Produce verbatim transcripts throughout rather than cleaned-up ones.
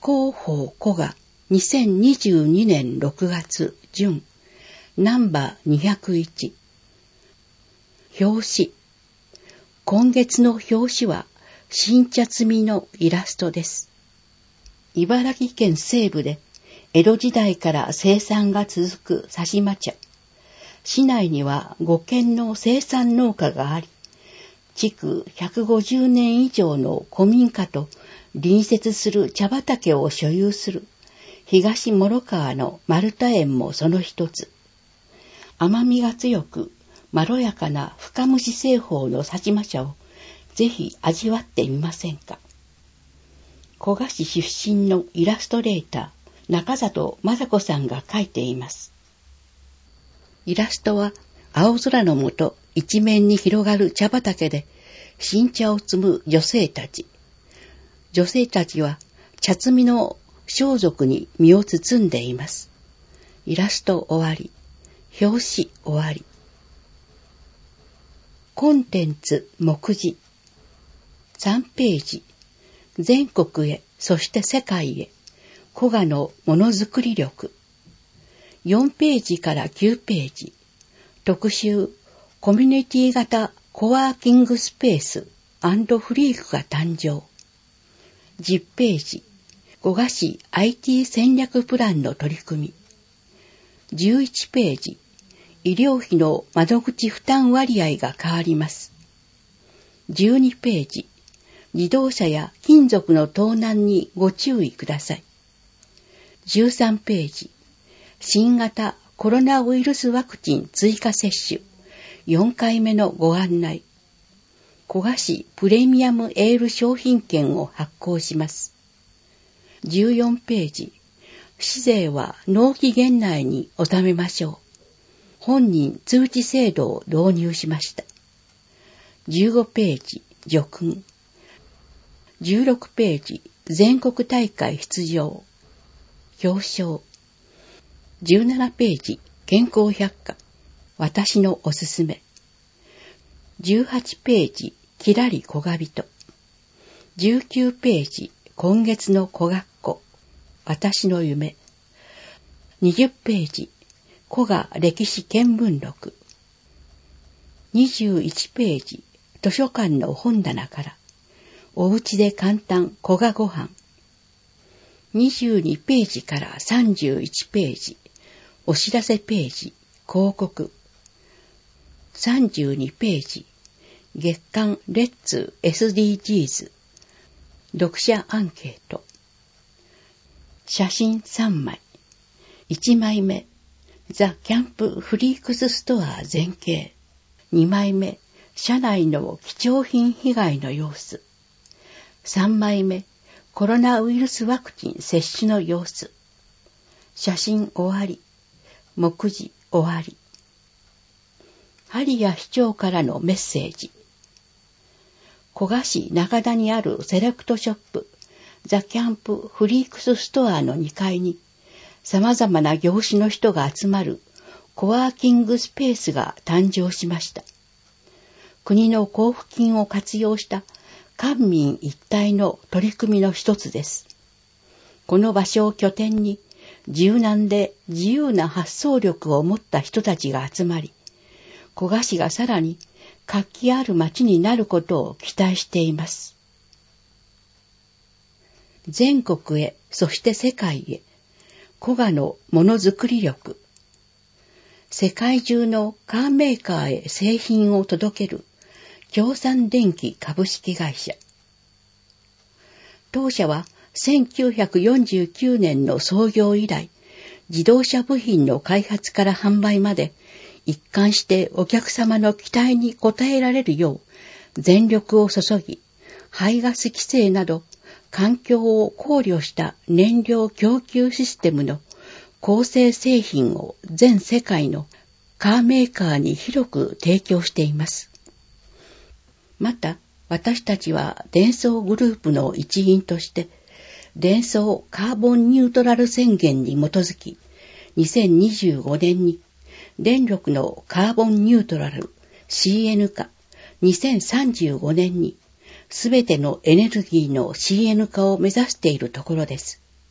広報古賀にせんにじゅうにねんろくがつ準ナンバーにひゃくいち。表紙。今月の表紙は新茶摘みのイラストです。茨城県西部で江戸時代から生産が続く佐島茶。市内にはごけんの生産農家があり、築ひゃくごじゅうねん以上の古民家と隣接する茶畑を所有する東諸川の丸太園もその一つ。甘みが強くまろやかな深蒸し製法の佐島茶をぜひ味わってみませんか。古賀市出身のイラストレーター中里雅子さんが描いています。イラストは青空の下一面に広がる茶畑で新茶を摘む女性たち。女性たちは茶摘みの装束に身を包んでいます。イラスト終わり。表紙終わり。コンテンツ目次。さんページ。全国へ、そして世界へ。古賀のものづくり力。よんページからきゅうページ。特集、コミュニティ型コワーキングスペース&フリークが誕生。じゅっページ。古賀市 アイティー 戦略プランの取り組み。じゅういちページ。医療費の窓口負担割合が変わります。じゅうにページ。自動車や金属の盗難にご注意ください。じゅうさんページ。新型コロナウイルスワクチン追加接種よんかいめのご案内。古賀市プレミアムエール商品券を発行します。じゅうよんページ。市税は納期限内に納めましょう。本人通知制度を導入しました。じゅうごページ。叙勲。じゅうろくページ。全国大会出場。表彰。じゅうななページ。健康百科。私のおすすめ。じゅうはちページ。きらり古賀人。じゅうきゅうページ。今月の古学校。私の夢。にじゅうページ。古賀歴史見聞録。にじゅういちページ。図書館の本棚から。おうちで簡単古賀ご飯。にじゅうにページからさんじゅういちページ。お知らせページ。広告。さんじゅうにページ。月刊レッツ エスディージーズ。読者アンケート。写真さんまい。いちまいめ。ザ・キャンプ・フリークスストア全景。にまいめ。社内の貴重品被害の様子。さんまいめ。コロナウイルスワクチン接種の様子。写真終わり。目次終わり。針谷市長からのメッセージ。古賀市中田にあるセレクトショップ、ザ・キャンプ・フリークスストアのにかいに、様々な業種の人が集まるコワーキングスペースが誕生しました。国の交付金を活用した官民一体の取り組みの一つです。この場所を拠点に、柔軟で自由な発想力を持った人たちが集まり、古賀市がさらに活気ある街になることを期待しています。全国へ、そして世界へ、古賀のものづくり力。世界中のカーメーカーへ製品を届ける京産電機株式会社。当社はせんきゅうひゃくよんじゅうきゅうねんの創業以来、自動車部品の開発から販売まで一貫してお客様の期待に応えられるよう全力を注ぎ、排ガス規制など環境を考慮した燃料供給システムの構成製品を全世界のカーメーカーに広く提供しています。また、私たちはデンソーグループの一員として、デンソーカーボンニュートラル宣言に基づき、にせんにじゅうごねんに電力のカーボンニュートラル シーエヌ 化、にせんさんじゅうごねんにすべてのエネルギーの シーエヌ 化を目指しているところです。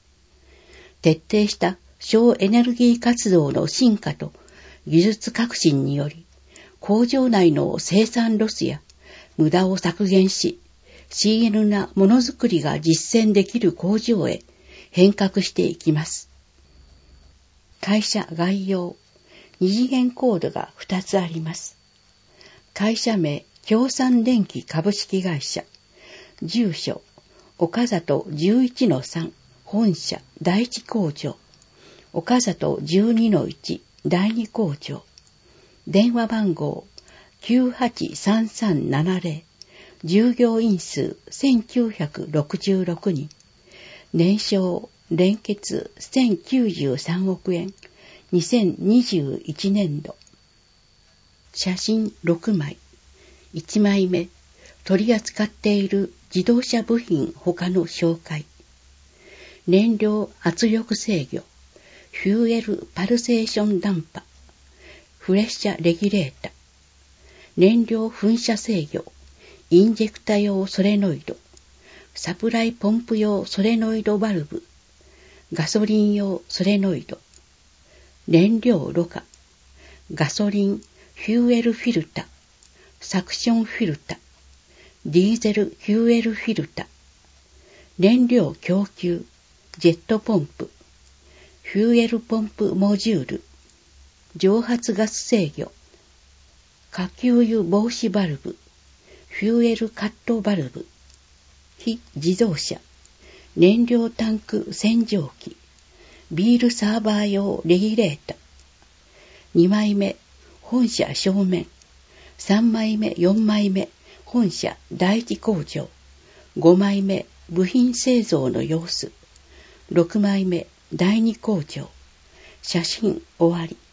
徹底した省エネルギー活動の進化と技術革新により、工場内の生産ロスや無駄を削減し、シーエヌ なものづくりが実践できる工場へ変革していきます。会社概要、二次元コードがふたつあります。会社名、京山電機株式会社。住所、岡里 じゅういちのさん、本社第一工場。岡里 じゅうにのいち、第二工場。電話番号 きゅうはちさんさんななゼロ。従業員数せんきゅうひゃくろくじゅうろくにん。年商連結せんきゅうじゅうさんおくえん。にせんにじゅういちねんど。写真ろくまい。いちまいめ、取り扱っている自動車部品他の紹介。燃料圧力制御、フューエルパルセーションダンパ、フレッシャレギュレータ、燃料噴射制御、インジェクタ用ソレノイド、サプライポンプ用ソレノイドバルブ、ガソリン用ソレノイド、燃料ろ過、ガソリンフューエルフィルタ、サクションフィルタ、ディーゼルフューエルフィルタ、燃料供給、ジェットポンプ、フューエルポンプモジュール、蒸発ガス制御、火給油防止バルブ、フューエルカットバルブ、非自動車、燃料タンク洗浄機、ビールサーバー用レギュレーター。にまいめ、本社正面。さんまいめ、よんまいめ、本社第一工場。ごまいめ、部品製造の様子。ろくまいめ、第二工場。写真終わり。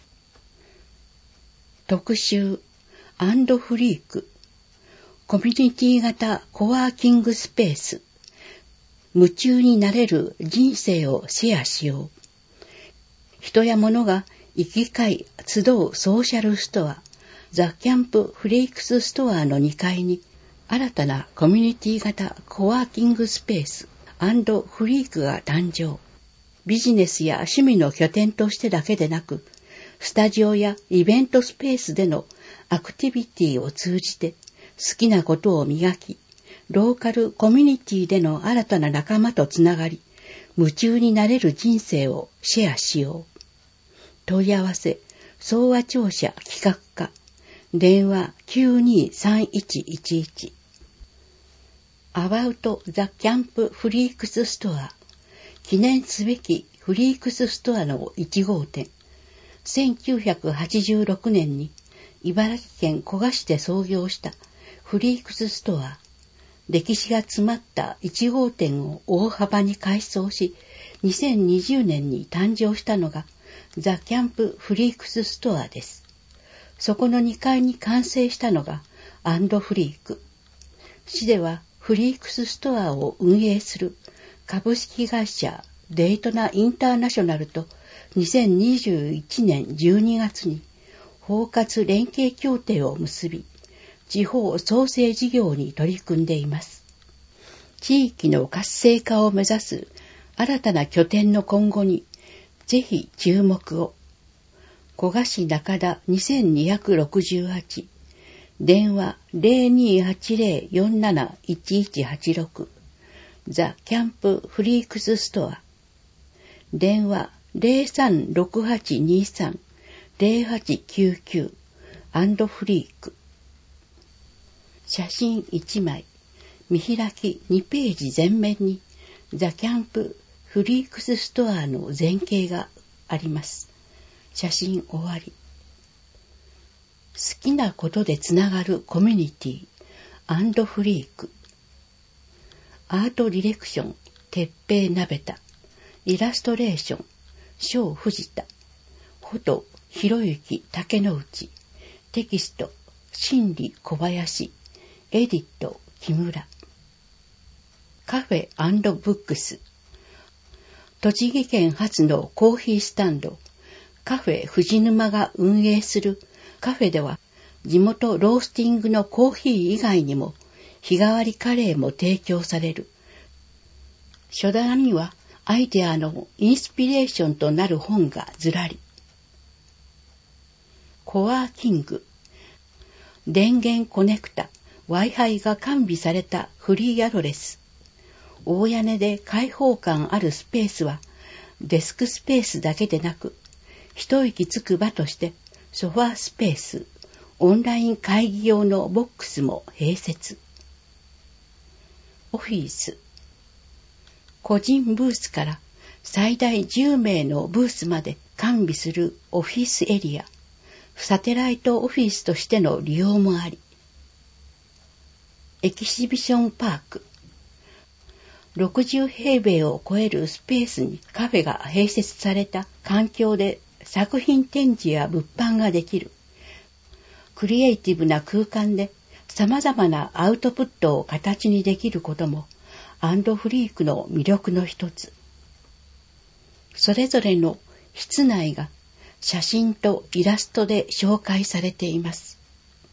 特集、アンドフリーク。コミュニティ型コワーキングスペース。夢中になれる人生をシェアしよう。人や物が行き交い集うソーシャルストア、ザ・キャンプ・フリークスストアのにかいに、新たなコミュニティ型コワーキングスペース&フリークが誕生。ビジネスや趣味の拠点としてだけでなく、スタジオやイベントスペースでのアクティビティを通じて、好きなことを磨き、ローカルコミュニティでの新たな仲間とつながり、夢中になれる人生をシェアしよう。問い合わせ、総和庁舎企画課、電話 きゅうにさんいちいちいち。About the Camp Freaks Store、記念すべきフリークスストアのいち号店。せんきゅうひゃくはちじゅうろくねんに茨城県古河市で創業したフリークスストア。歴史が詰まったいち号店を大幅に改装し、にせんにじゅうねんに誕生したのがザ・キャンプ・フリークスストアです。そこのにかいに完成したのがアンドフリーク。市ではフリークスストアを運営する株式会社デイトナインターナショナルとにせんにじゅういちねんじゅうにがつに包括連携協定を結び、地方創生事業に取り組んでいます。地域の活性化を目指す新たな拠点の今後にぜひ注目を。古河市中田にせんにひゃくろくじゅうはち、電話 ゼロにーはちゼロ よんなないちいちはちろく、ザ・キャンプ・フリークスストア、電話 ゼロさんろくはちにさん ゼロはちきゅうきゅう アンドフリーク。写真いちまい、見開きにページ全面にザ・キャンプ・フリークスストアの前景があります。写真終わり。好きなことでつながるコミュニティ、アンドフリーク。アートディレクション、鉄平鍋田。イラストレーション、小藤田。フォト、ひろゆき竹之内。テキスト、心理小林。エディット、木村。カフェ&ブックス。栃木県初のコーヒースタンド、カフェ藤沼が運営するカフェでは、地元ロースティングのコーヒー以外にも、日替わりカレーも提供される。初段にはアイデアのインスピレーションとなる本がずらり。コワーキング、電源コネクタ、Wi-Fi が完備されたフリーアドレス。大屋根で開放感あるスペースは、デスクスペースだけでなく、一息つく場としてソファースペース、オンライン会議用のボックスも併設。オフィス、個人ブースから最大じゅうめいのブースまで完備するオフィスエリア、サテライトオフィスとしての利用もあり。エキシビションパーク、ろくじゅうへいべいを超えるスペースにカフェが併設された環境で作品展示や物販ができる。クリエイティブな空間で様々なアウトプットを形にできることもアンドフリークの魅力の一つ。それぞれの室内が写真とイラストで紹介されています。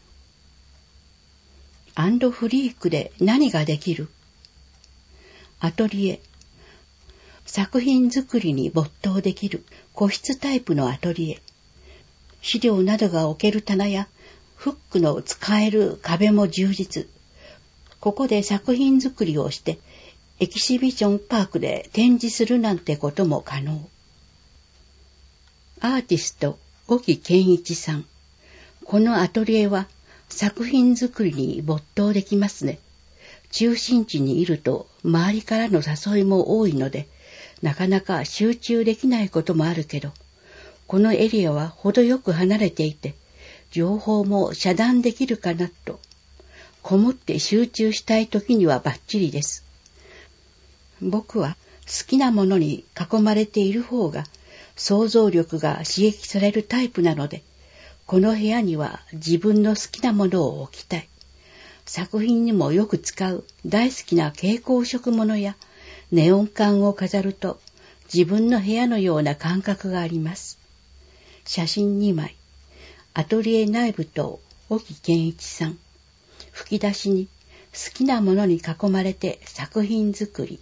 アンドフリークで何ができる？アトリエ、作品作りに没頭できる個室タイプのアトリエ。資料などが置ける棚やフックの使える壁も充実。ここで作品作りをしてエキシビションパークで展示するなんてことも可能。アーティスト、沖健一さん。このアトリエは作品作りに没頭できますね。中心地にいると周りからの誘いも多いので、なかなか集中できないこともあるけど、このエリアは程よく離れていて、情報も遮断できるかなと。こもって集中したい時にはバッチリです。僕は好きなものに囲まれている方が想像力が刺激されるタイプなので、この部屋には自分の好きなものを置きたい。作品にもよく使う大好きな蛍光色物やネオン管を飾ると自分の部屋のような感覚があります。写真にまい。アトリエ内部と沖健一さん。吹き出しに好きなものに囲まれて作品作り。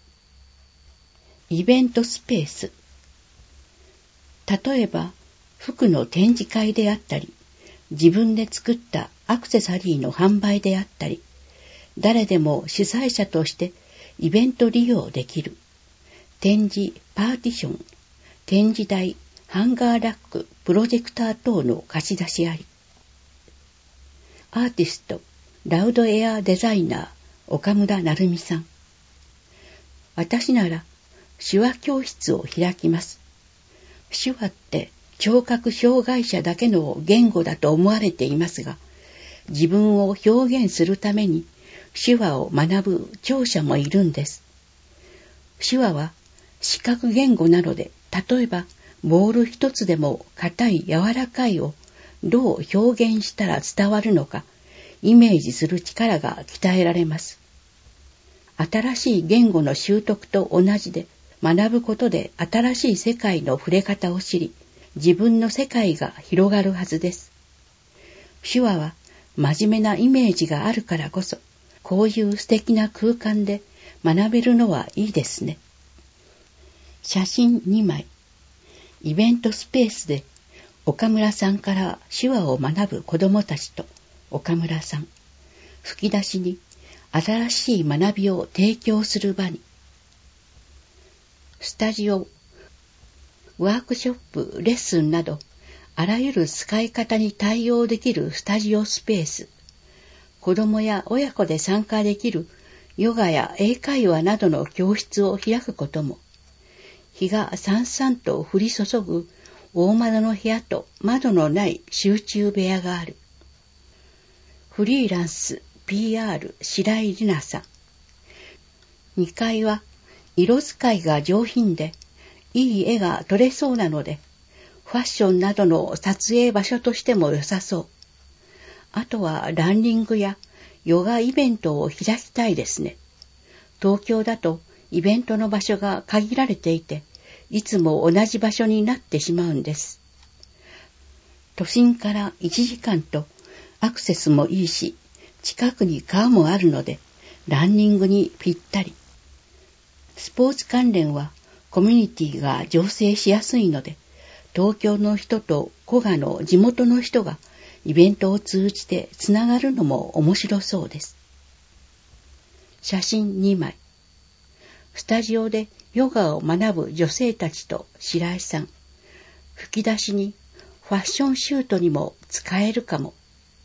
イベントスペース。例えば服の展示会であったり、自分で作ったアクセサリーの販売であったり、誰でも主催者としてイベント利用できる。展示、パーティション、展示台、ハンガーラック、プロジェクター等の貸し出しあり。アーティスト、ラウドエアデザイナー、岡村成美さん。私なら手話教室を開きます。手話って聴覚障害者だけの言語だと思われていますが、自分を表現するために手話を学ぶ聴者もいるんです。手話は視覚言語なので、例えばボール一つでも硬い柔らかいをどう表現したら伝わるのか、イメージする力が鍛えられます。新しい言語の習得と同じで、学ぶことで新しい世界の触れ方を知り、自分の世界が広がるはずです。手話は真面目なイメージがあるからこそ、こういう素敵な空間で学べるのはいいですね。写真にまい。イベントスペースで岡村さんから手話を学ぶ子どもたちと岡村さん。吹き出しに新しい学びを提供する場に。スタジオ、ワークショップ、レッスンなど、あらゆる使い方に対応できるスタジオスペース。子供や親子で参加できるヨガや英会話などの教室を開くことも。日がさんさんと降り注ぐ大窓の部屋と窓のない集中部屋がある。フリーランス ピーアール 白井里奈さん。にかいは色使いが上品でいい絵が撮れそうなので、ファッションなどの撮影場所としても良さそう。あとはランニングやヨガイベントを開きたいですね。東京だとイベントの場所が限られていて、いつも同じ場所になってしまうんです。都心からいちじかんとアクセスもいいし、近くに川もあるので、ランニングにぴったり。スポーツ関連はコミュニティが醸成しやすいので、東京の人と古賀の地元の人がイベントを通じてつながるのも面白そうです。写真にまい。スタジオでヨガを学ぶ女性たちと白井さん。吹き出しにファッションシュートにも使えるかも。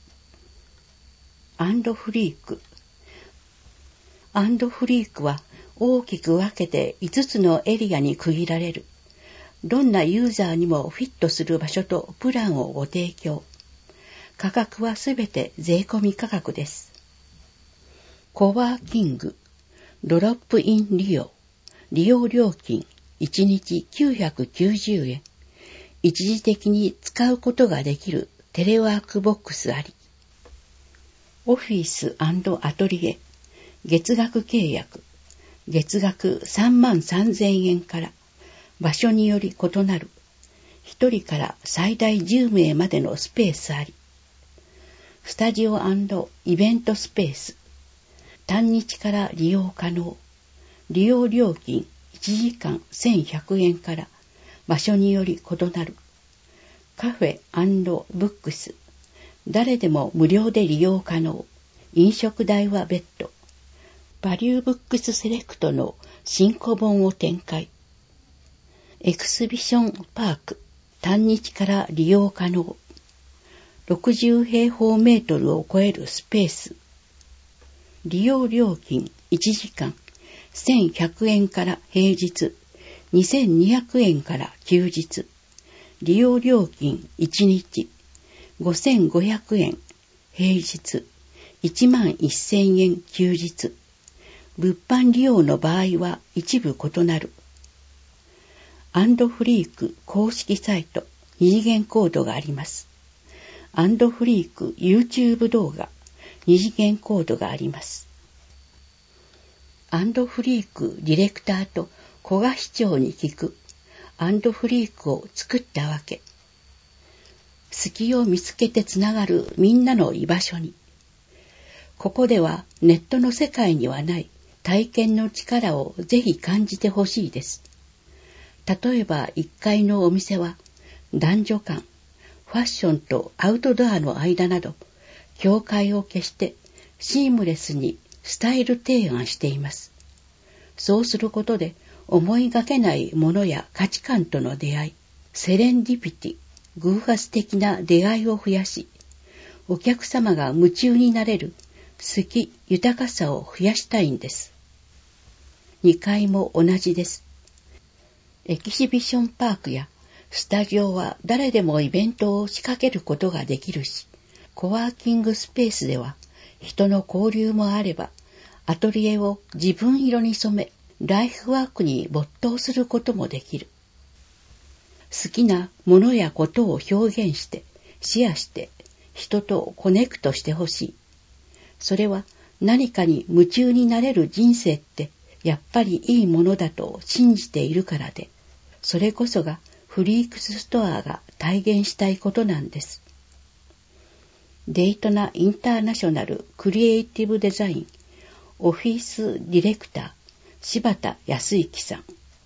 アンドフリーク。アンドフリークは大きく分けていつつのエリアに区切られる。どんなユーザーにもフィットする場所とプランをご提供。価格はすべて税込み価格です。コワーキング、ドロップイン利用、利用料金いちにちきゅうひゃくきゅうじゅうえん。一時的に使うことができるテレワークボックスあり。オフィス&アトリエ、月額契約、月額さんまんさんぜんえんから場所により異なるひとりから最大じゅうめいまでのスペースあり。スタジオ&イベントスペース、単日から利用可能。利用料金いちじかんせんひゃくえんから場所により異なる。カフェ&ブックス、誰でも無料で利用可能。飲食代は別途。バリューブックスセレクトの新古本を展開。エクスビションパーク、単日から利用可能。ろくじゅうへいほうメートルを超えるスペース。利用料金いちじかんせんひゃくえんから平日、にせんにひゃくえんから休日。利用料金いちにちごせんごひゃくえん、平日いちまんせんえん休日。物販利用の場合は一部異なる。アンドフリーク公式サイト二次元コードがあります。アンドフリーク YouTube 動画二次元コードがあります。アンドフリークディレクターと古賀市長に聞く。アンドフリークを作ったわけ。隙を見つけてつながるみんなの居場所に。ここではネットの世界にはない体験の力をぜひ感じてほしいです。例えばいっかいのお店は男女間、ファッションとアウトドアの間など境界を消してシームレスにスタイル提案しています。そうすることで思いがけないものや価値観との出会い、セレンディピティ、偶発的な出会いを増やし、お客様が夢中になれる好き豊かさを増やしたいんです。にかいも同じです。エキシビションパークやスタジオは誰でもイベントを仕掛けることができるし、コワーキングスペースでは人の交流もあれば、アトリエを自分色に染め、ライフワークに没頭することもできる。好きなものやことを表現して、シェアして、人とコネクトしてほしい。それは何かに夢中になれる人生ってやっぱりいいものだと信じているからで、それこそがフリークスストアが体現したいことなんです。デイトナインターナショナルクリエイティブデザインオフィスディレクター柴田康之さん。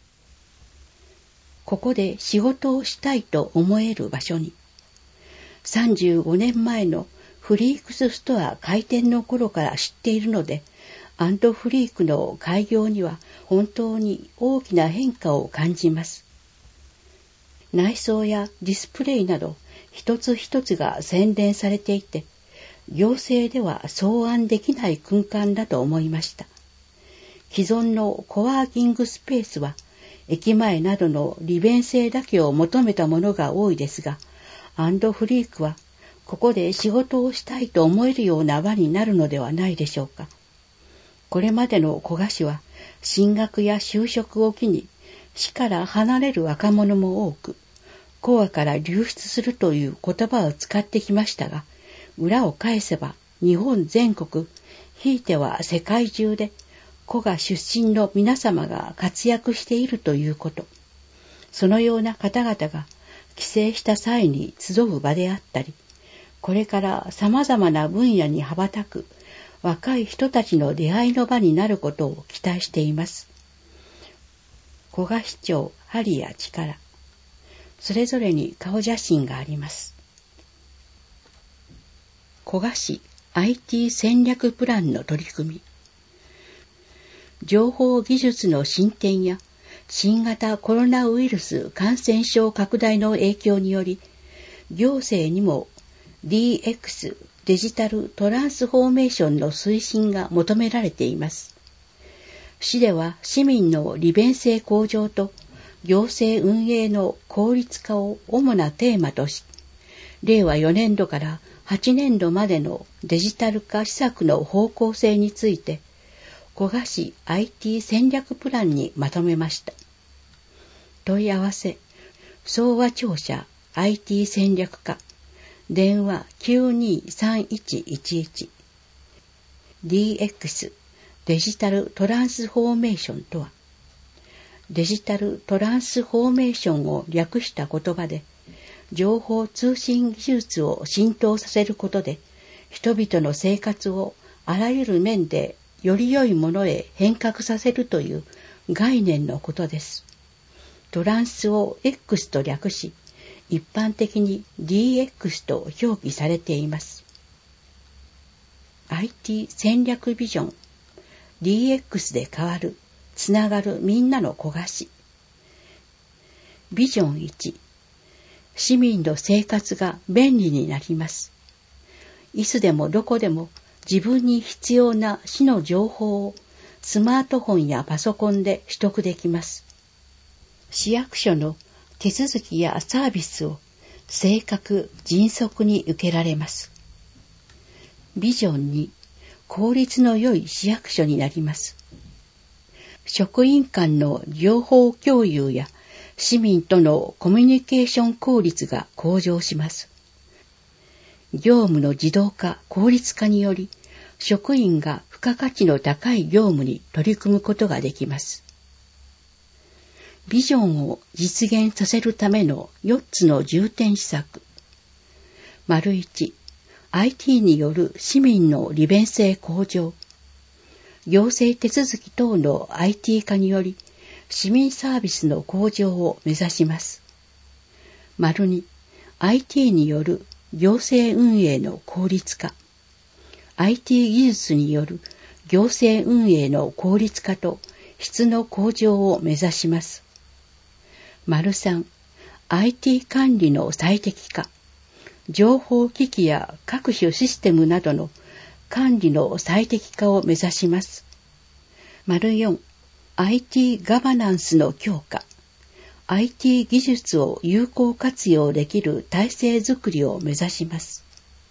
ここで仕事をしたいと思える場所に、さんじゅうごねんまえのフリークスストア開店の頃から知っているので、アンドフリークの開業には本当に大きな変化を感じます。内装やディスプレイなど一つ一つが洗練されていて、行政では草案できない空間だと思いました。既存のコワーキングスペースは駅前などの利便性だけを求めたものが多いですが、アンドフリークはここで仕事をしたいと思えるような場になるのではないでしょうか。これまでの古賀市は進学や就職を機に市から離れる若者も多く、古賀から流出するという言葉を使ってきましたが、裏を返せば日本全国、ひいては世界中で古賀出身の皆様が活躍しているということ、そのような方々が帰省した際に集う場であったり、これから様々な分野に羽ばたく若い人たちの出会いの場になることを期待しています。 古賀市長針や力、それぞれに顔写真があります。古賀市 アイティー 戦略プランの取り組み。情報技術の進展や新型コロナウイルス感染症拡大の影響により、行政にも ディーエックス デジタルトランスフォーメーションの推進が求められています。市では市民の利便性向上と行政運営の効率化を主なテーマとし、れいわよねんどからはちねんどまでのデジタル化施策の方向性について、古賀市 アイティー 戦略プランにまとめました。問い合わせ、総和庁舎 アイティー 戦略課、電話 きゅうにーさんいちいちいち。ディーエックス デジタルトランスフォーメーションとは、デジタルトランスフォーメーションを略した言葉で、情報通信技術を浸透させることで、人々の生活をあらゆる面でより良いものへ変革させるという概念のことです。トランスを X と略し、一般的に ディーエックス と表記されています。アイティー 戦略ビジョン、ディーエックス で変わる、つながるみんなの古賀市。ビジョンいち、市民の生活が便利になります。いつでもどこでも自分に必要な市の情報をスマートフォンやパソコンで取得できます。市役所の手続きやサービスを正確、迅速に受けられます。ビジョンに、効率の良い市役所になります。職員間の情報共有や市民とのコミュニケーション効率が向上します。業務の自動化、効率化により、職員が付加価値の高い業務に取り組むことができます。ビジョンを実現させるためのよっつの重点施策。丸いち、アイティー による市民の利便性向上。行政手続き等の アイティー 化により、市民サービスの向上を目指します。丸に、アイティー による行政運営の効率化。アイティー 技術による行政運営の効率化と質の向上を目指します。丸さん、アイティー 管理の最適化。情報機器や各種システムなどの管理の最適化を目指します。丸よん、アイティー ガバナンスの強化。アイティー 技術を有効活用できる体制づくりを目指します。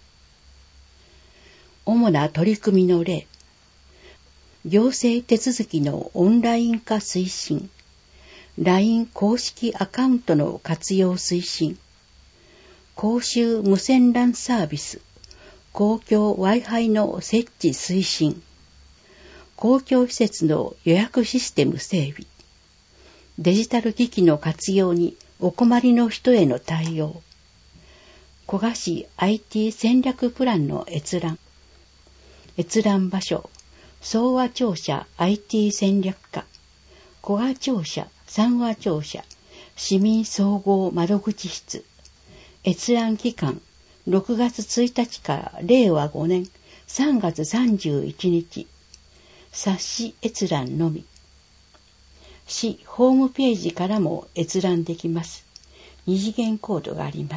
主な取り組みの例。行政手続きのオンライン化推進。ライン 公式アカウントの活用推進。公衆無線 ラン サービス。公共 Wi-Fi の設置推進。公共施設の予約システム整備。デジタル機器の活用にお困りの人への対応。古賀市 アイティー 戦略プランの閲覧。閲覧場所、総和庁舎 アイティー 戦略課、古賀庁舎、三和庁舎、市民総合窓口室。閲覧期間、ろくがつついたちかられいわごねんさんがつさんじゅういちにち。冊子閲覧のみ。市ホームページからも閲覧できます。二次元コードがあります。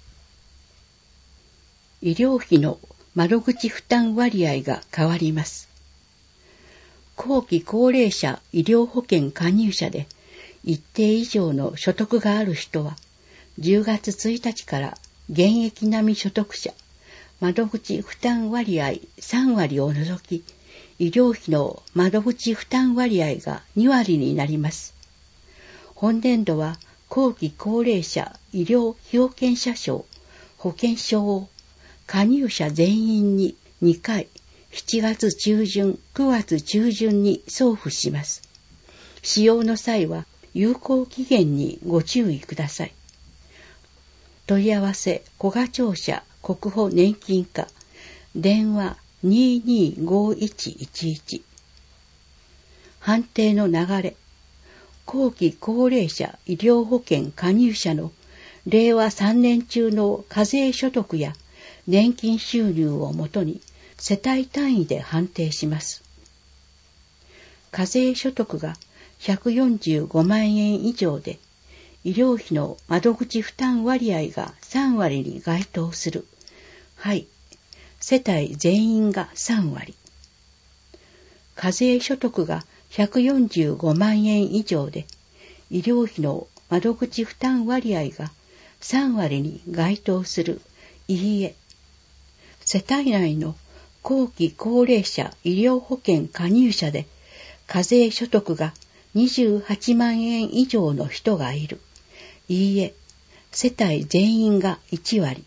医療費の窓口負担割合が変わります。後期高齢者医療保険加入者で一定以上の所得がある人は、じゅうがつついたちから現役並み所得者、窓口負担割合さんわりを除き、医療費の窓口負担割合がにわりになります。本年度は後期高齢者医療被保険者証、保険証を加入者全員ににかい、しちがつちゅうじゅん、くがつちゅうじゅんに送付します。使用の際は有効期限にご注意ください。問い合わせ、古賀庁舎国保年金課、電話にーにーごーいちいちいち。判定の流れ。 後期高齢者医療保険加入者のれいわさんねん中の課税所得や年金収入をもとに世帯単位で判定します。課税所得がひゃくよんじゅうごまんえん以上で、医療費の窓口負担割合がさんわりに該当する。はい。世帯全員がさんわり。課税所得がひゃくよんじゅうごまんえん以上で、医療費の窓口負担割合がさんわりに該当する。いいえ。世帯内の後期高齢者医療保険加入者で、課税所得がにじゅうはちまんえん以上の人がいる。いいえ、世帯全員がいちわり。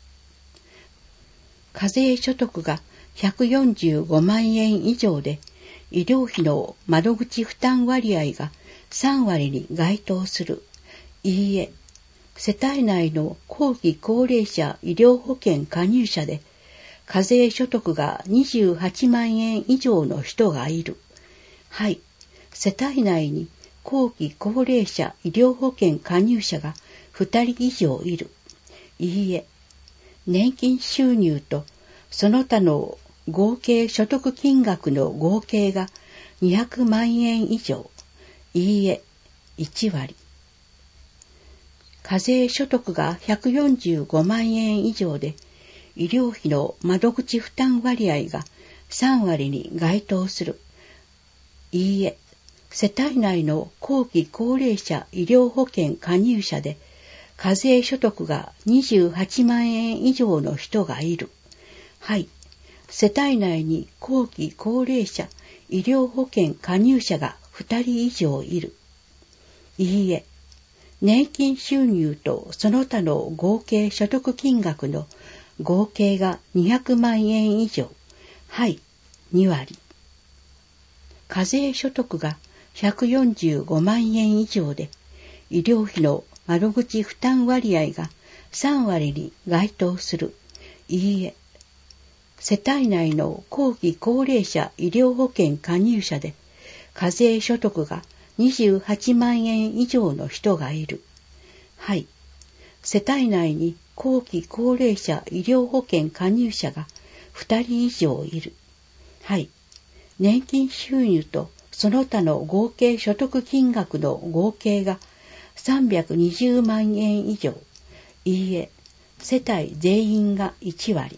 課税所得がひゃくよんじゅうごまんえん以上で、医療費の窓口負担割合がさんわりに該当する。いいえ、世帯内の後期高齢者医療保険加入者で、課税所得がにじゅうはちまんえん以上の人がいる。はい。世帯内に後期高齢者医療保険加入者がふたり以上いる。いいえ。年金収入とその他の合計所得金額の合計がにひゃくまんえん以上。いいえ。いちわり。課税所得がひゃくよんじゅうごまんえん以上で、医療費の窓口負担割合がさんわりに該当する。いいえ。世帯内の後期高齢者医療保険加入者で、課税所得がにじゅうはちまんえん以上の人がいる。はい。世帯内に後期高齢者医療保険加入者がふたり以上いる。いいえ。年金収入とその他の合計所得金額の合計がにひゃくまんえん以上。はい。にわり。課税所得がひゃくよんじゅうごまんえん以上で、医療費の窓口負担割合がさんわりに該当する。いいえ。世帯内の後期高齢者医療保険加入者で、課税所得がにじゅうはちまんえん以上の人がいる。はい。世帯内に後期高齢者医療保険加入者がふたり以上いる。はい。年金収入とその他の合計所得金額の合計がさんびゃくにじゅうまんえん以上。いいえ、世帯全員がいちわり。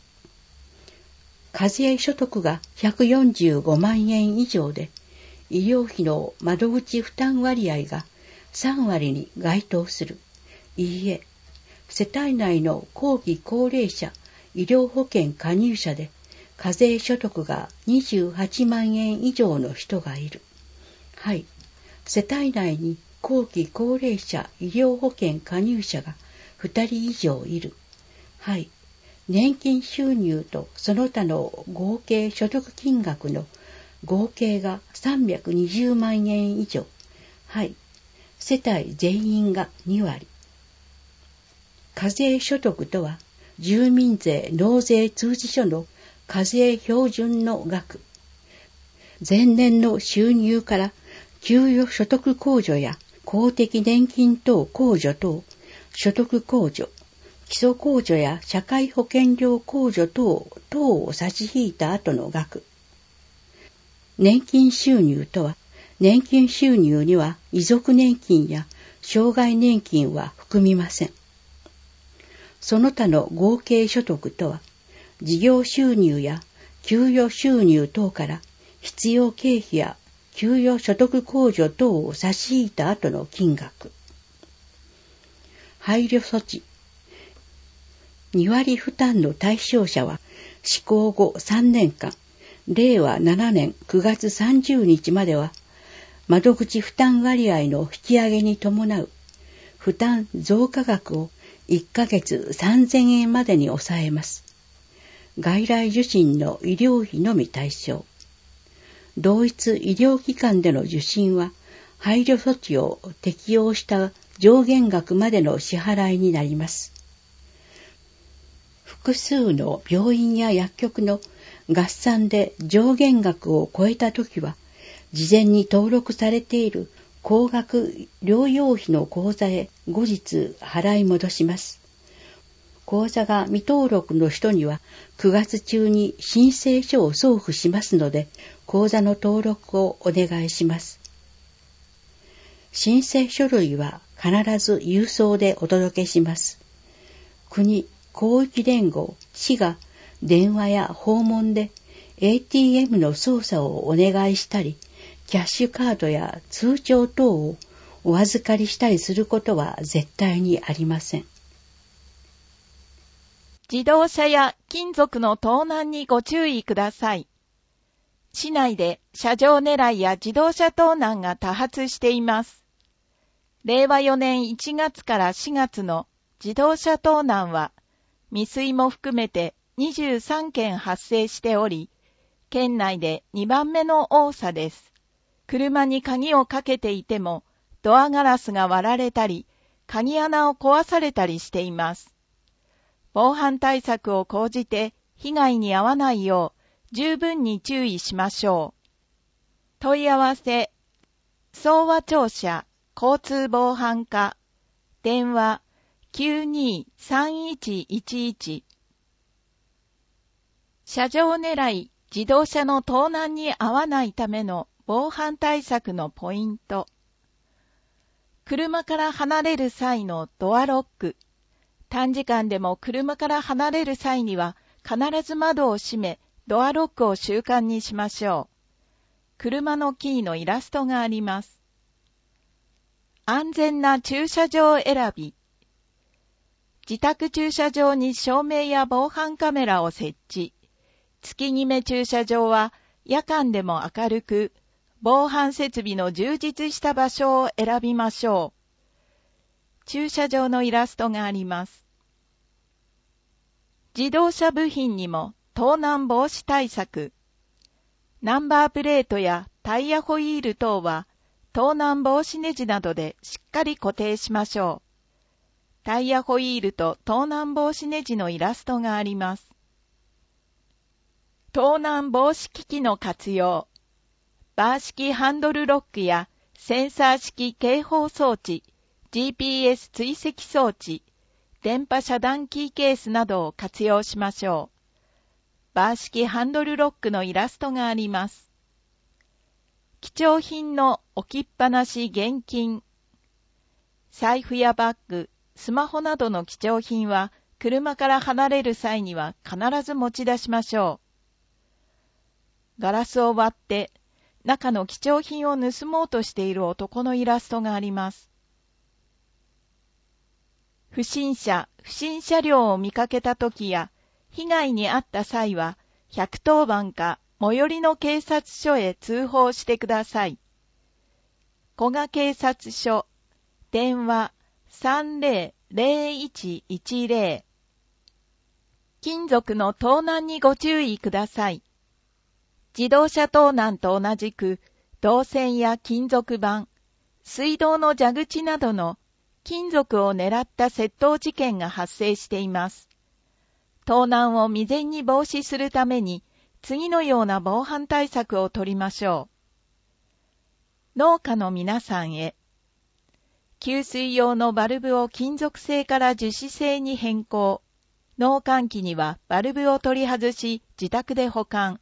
課税所得がひゃくよんじゅうごまんえん以上で、医療費の窓口負担割合がさんわりに該当する。いいえ、世帯内の後期高齢者医療保険加入者で、課税所得がにじゅうはちまんえん以上の人がいる。はい。世帯内に後期高齢者医療保険加入者がふたり以上いる。はい。年金収入とその他の合計所得金額の合計がさんびゃくにじゅうまんえん以上。はい。世帯全員がにわり。課税所得とは、住民税納税通知書の課税標準の額。前年の収入から給与所得控除や公的年金等控除等、所得控除、基礎控除や社会保険料控除等等を差し引いた後の額。年金収入とは、年金収入には遺族年金や障害年金は含みません。その他の合計所得とは、事業収入や給与収入等から必要経費や給与所得控除等を差し引いた後の金額。配慮措置。にわり負担の対象者は施行後さんねんかん、れいわななねんくがつさんじゅうにちまでは窓口負担割合の引き上げに伴う負担増加額をいっかげつさんぜんえんまでに抑えます。外来受診の医療費のみ対象。同一医療機関での受診は、配慮措置を適用した上限額までの支払いになります。複数の病院や薬局の合算で上限額を超えたときは、事前に登録されている高額療養費の口座へ後日払い戻します。口座が未登録の人にはくがつ中に申請書を送付しますので、口座の登録をお願いします。申請書類は必ず郵送でお届けします。国、広域連合、市が電話や訪問で エーティーエム の操作をお願いしたり、キャッシュカードや通帳等をお預かりしたりすることは絶対にありません。 自動車や金属の盗難にご注意ください。市内で車上狙いや自動車盗難が多発しています。れいわよねんいちがつからしがつの自動車盗難は未遂も含めてにじゅうさんけん発生しており、県内でにばんめの多さです。車に鍵をかけていてもドアガラスが割られたり、鍵穴を壊されたりしています。防犯対策を講じて被害に遭わないよう十分に注意しましょう。問い合わせ、総和庁舎交通防犯課、電話 きゅうにーさんいちいちいち。車上狙い、自動車の盗難に遭わないための防犯対策のポイント。車から離れる際のドアロック。短時間でも車から離れる際には必ず窓を閉め、ドアロックを習慣にしましょう。車のキーのイラストがあります。安全な駐車場選び。自宅駐車場に照明や防犯カメラを設置。月決め駐車場は夜間でも明るく、防犯設備の充実した場所を選びましょう。駐車場のイラストがあります。自動車部品にも盗難防止対策。ナンバープレートやタイヤホイール等は盗難防止ネジなどでしっかり固定しましょう。タイヤホイールと盗難防止ネジのイラストがあります。盗難防止機器の活用。バー式ハンドルロックやセンサー式警報装置、ジーピーエス 追跡装置、電波遮断キーケースなどを活用しましょう。バー式ハンドルロックのイラストがあります。貴重品の置きっぱなし現金。財布やバッグ、スマホなどの貴重品は車から離れる際には必ず持ち出しましょう。ガラスを割って中の貴重品を盗もうとしている男のイラストがあります。不審者、不審車両を見かけたときや被害に遭った際はひゃくとおばんか最寄りの警察署へ通報してください。古賀警察署、電話 さんぜろぜろいちいちぜろ。金属の盗難にご注意ください。自動車盗難と同じく、銅線や金属板、水道の蛇口などの金属を狙った窃盗事件が発生しています。盗難を未然に防止するために、次のような防犯対策を取りましょう。農家の皆さんへ。給水用のバルブを金属製から樹脂製に変更。農閑期にはバルブを取り外し、自宅で保管。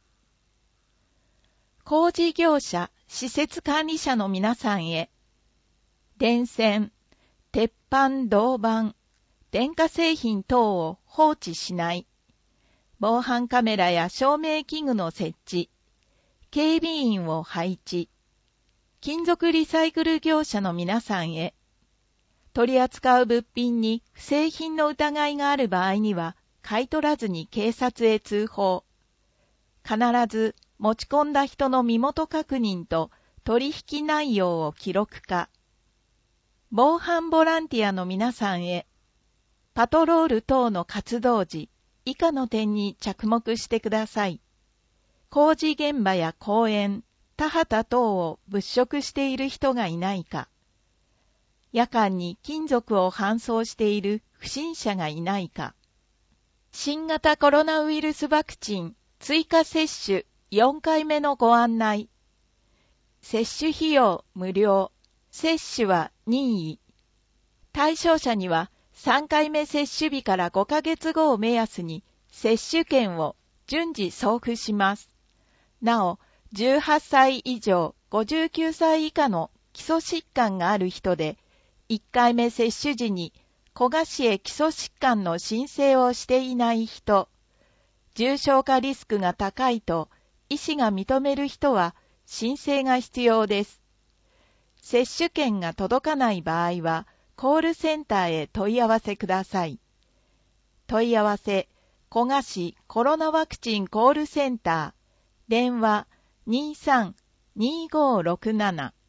工事業者、施設管理者の皆さんへ。電線、鉄板、銅板、電化製品等を放置しない。防犯カメラや照明器具の設置。警備員を配置。金属リサイクル業者の皆さんへ。取り扱う物品に不正品の疑いがある場合には、買い取らずに警察へ通報。必ず持ち込んだ人の身元確認と取引内容を記録化。防犯ボランティアの皆さんへ。パトロール等の活動時、以下の点に着目してください。工事現場や公園、田畑等を物色している人がいないか。夜間に金属を搬送している不審者がいないか。新型コロナウイルスワクチン追加接種よんかいめのご案内。接種費用無料。 接種は任意。対象者にはさんかいめ接種日からごかげつごを目安に接種券を順次送付します。なお、じゅうはっさい以上ごじゅうきゅうさい以下の基礎疾患がある人で、いっかいめ接種時に古賀市へ基礎疾患の申請をしていない人、重症化リスクが高いと医師が認める人は申請が必要です。接種券が届かない場合は、コールセンターへ問い合わせください。問い合わせ、古賀市コロナワクチンコールセンター、電話 にさん にごろくなな。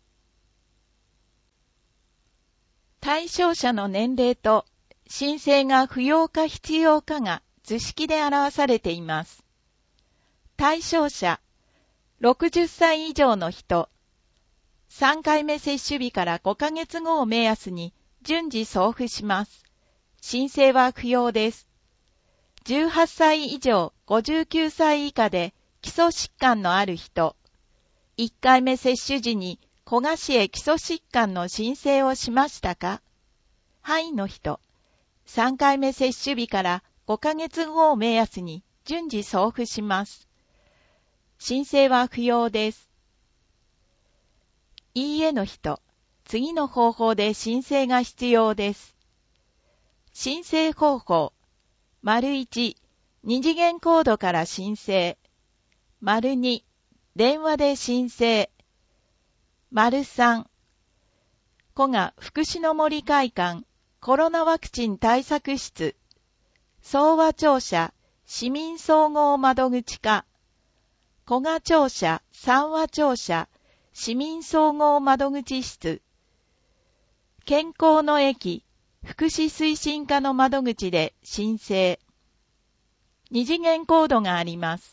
対象者の年齢と申請が不要か必要かが図式で表されています。対象者、ろくじゅっさい以上の人、さんかいめ接種日からごかげつごを目安に順次送付します。申請は不要です。じゅうはっさい以上ごじゅうきゅうさい以下で基礎疾患のある人、いっかいめ接種時に古賀市へ基礎疾患の申請をしましたか？はいの人、さんかいめ接種日からごかげつごを目安に順次送付します。申請は不要です。いいえの人、次の方法で申請が必要です。申請方法、丸いち、二次元コードから申請。丸に、電話で申請。丸さん、古賀福祉の森会館コロナワクチン対策室、総和庁舎市民総合窓口課、古賀庁舎三和庁舎市民総合窓口室、健康の駅福祉推進課の窓口で申請。二次元コードがあります。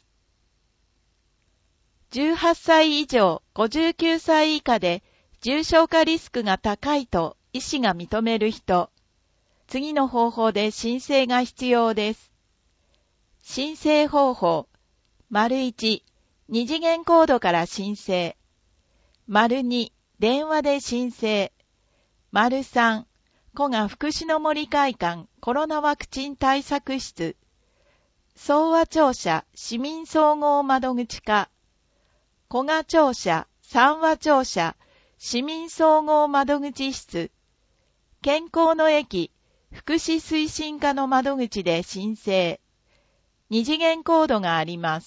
じゅうはっさい以上ごじゅうきゅうさい以下で重症化リスクが高いと医師が認める人、次の方法で申請が必要です。申請方法、丸いち、二次元コードから申請。丸に、電話で申請。丸さん、古賀福祉の森会館コロナワクチン対策室、総和庁舎市民総合窓口課、古賀庁舎三和庁舎市民総合窓口室、健康の駅福祉推進課の窓口で申請。二次元コードがあります。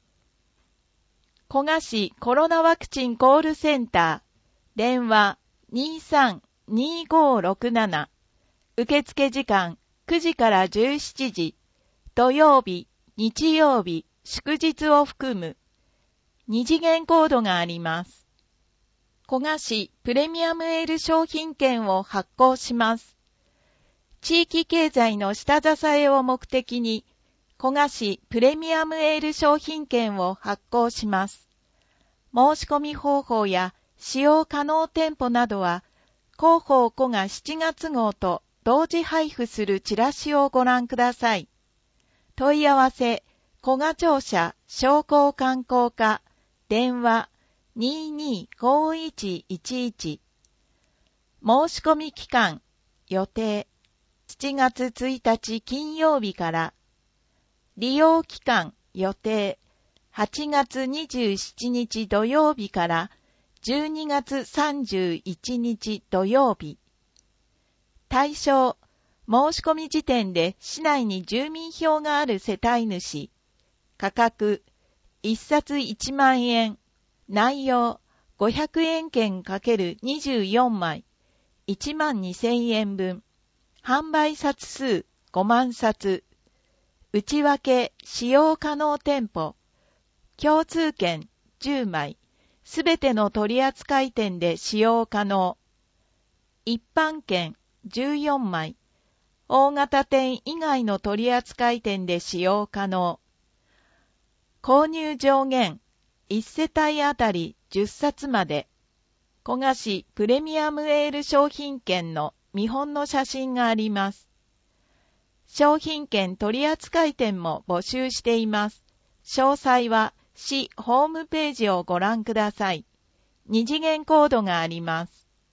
古賀市コロナワクチンコールセンター、電話 にさん にごろくなな、受付時間くじからじゅうしちじ、土曜日、日曜日、祝日を含む。二次元コードがあります。古賀市プレミアムエール商品券を発行します。地域経済の下支えを目的に、古賀市プレミアムエール商品券を発行します。申し込み方法や使用可能店舗などは、広報古賀しちがつ号と同時配布するチラシをご覧ください。問い合わせ、古賀庁舎商工観光課、電話 ににごいちいちいち。申し込み期間、予定、しちがつついたち金曜日から、利用期間、予定、はちがつにじゅうしちにち土曜日からじゅうにがつさんじゅういちにち土曜日。対象、申し込み時点で市内に住民票がある世帯主。価格、一冊いちまんえん。内容、ごひゃくえん券 ×にじゅうよんまい。いちまんにせんえんぶん。販売冊数ごまんさつ。内訳使用可能店舗。共通券じゅうまい。すべての取扱店で使用可能。一般券じゅうよんまい。大型店以外の取扱店で使用可能。購入上限、いち世帯あたりじゅっさつまで。古賀市プレミアムエール商品券の見本の写真があります。商品券取扱店も募集しています。詳細は市ホームページをご覧ください。二次元コードがあります。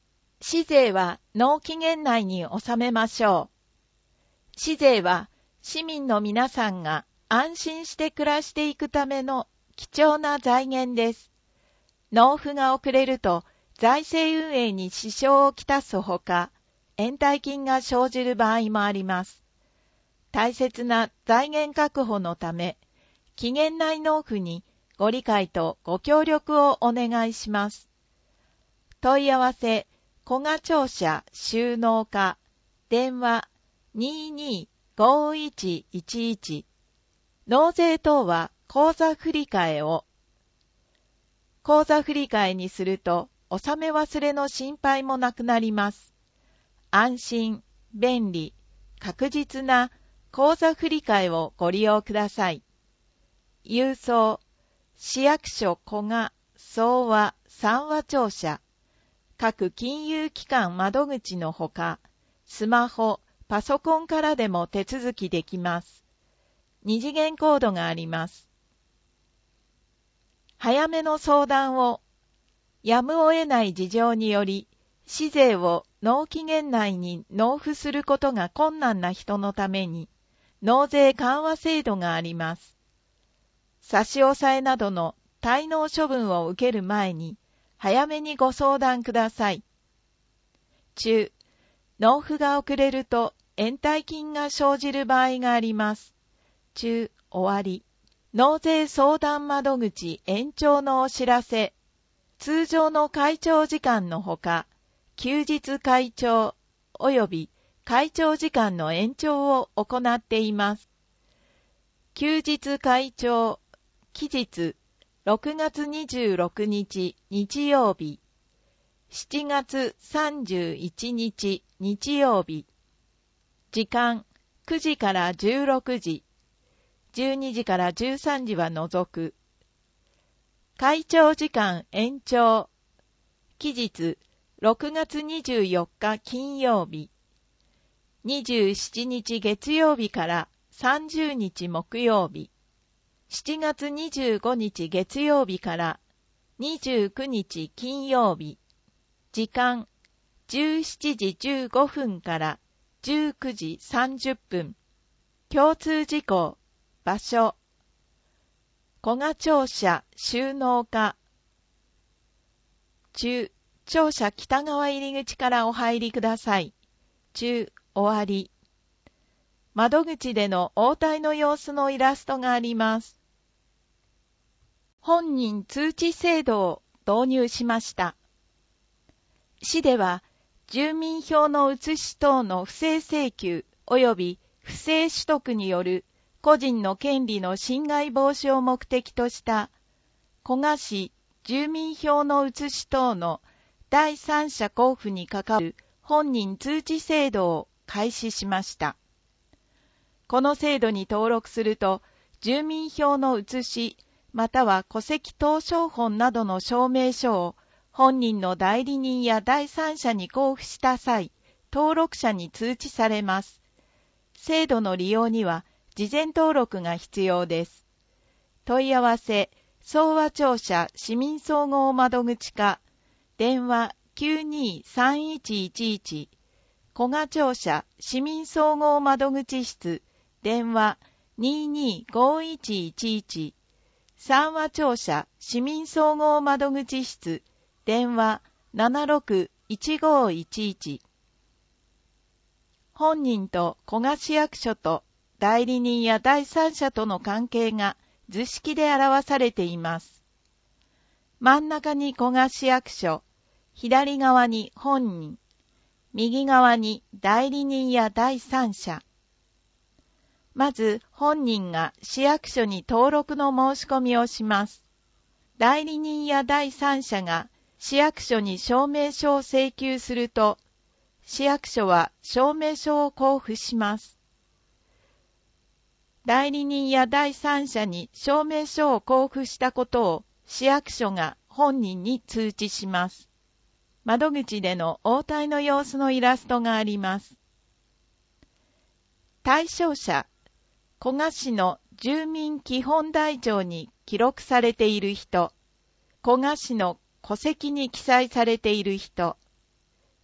市税は納期限内に納めましょう。市税は市民の皆さんが安心して暮らしていくための貴重な財源です。納付が遅れると財政運営に支障をきたすほか、延滞金が生じる場合もあります。大切な財源確保のため、期限内納付にご理解とご協力をお願いします。問い合わせ、古賀庁舎収納課、電話 にーにーごーいちいちいち、納税等は口座振替を。口座振替にすると、納め忘れの心配もなくなります。安心、便利、確実な口座振替をご利用ください。郵送、市役所古賀総和三和庁舎、各金融機関窓口のほか、スマホ、パソコンからでも手続きできます。二次元コードがあります。早めの相談を。やむを得ない事情により、市税を納期限内に納付することが困難な人のために、納税緩和制度があります。差し押さえなどの滞納処分を受ける前に、早めにご相談ください。中、納付が遅れると延滞金が生じる場合があります。中、終わり。納税相談窓口延長のお知らせ。通常の開庁時間のほか、休日開庁及び開庁時間の延長を行っています。休日開庁、期日、ろくがつにじゅうろくにち日曜日、しちがつさんじゅういちにち日曜日、時間くじからじゅうろくじ、じゅうにじからじゅうさんじは除く。開庁時間延長。期日、ろくがつにじゅうよっか金曜日。にじゅうしちにち月曜日からさんじゅうにち木曜日。しちがつにじゅうごにち月曜日からにじゅうくにち金曜日。時間、じゅうしちじじゅうごふんからじゅうくじさんじゅっぷん。共通事項、場所。古賀庁舎収納課。中、庁舎北側入り口からお入りください。中、終わり。窓口での応対の様子のイラストがあります。本人通知制度を導入しました。市では、住民票の写し等の不正請求及び不正取得による個人の権利の侵害防止を目的とした古賀市住民票の写し等の第三者交付に関わる本人通知制度を開始しました。この制度に登録すると、住民票の写しまたは戸籍謄商本などの証明書を本人の代理人や第三者に交付した際、登録者に通知されます。制度の利用には、事前登録が必要です。問い合わせ、総和庁舎市民総合窓口課、電話 きゅうにーさんいちいちいち、古賀庁舎市民総合窓口室、電話 にーにーごーいちいちいち、三和庁舎市民総合窓口室、電話 ななろくいちごーいちいち。本人と古賀市役所と代理人や第三者との関係が図式で表されています。真ん中に古賀市役所、左側に本人、右側に代理人や第三者。まず本人が市役所に登録の申し込みをします。代理人や第三者が市役所に証明書を請求すると、市役所は証明書を交付します。代理人や第三者に証明書を交付したことを市役所が本人に通知します。窓口での応対の様子のイラストがあります。対象者、古賀市の住民基本台帳に記録されている人、古賀市の戸籍に記載されている人、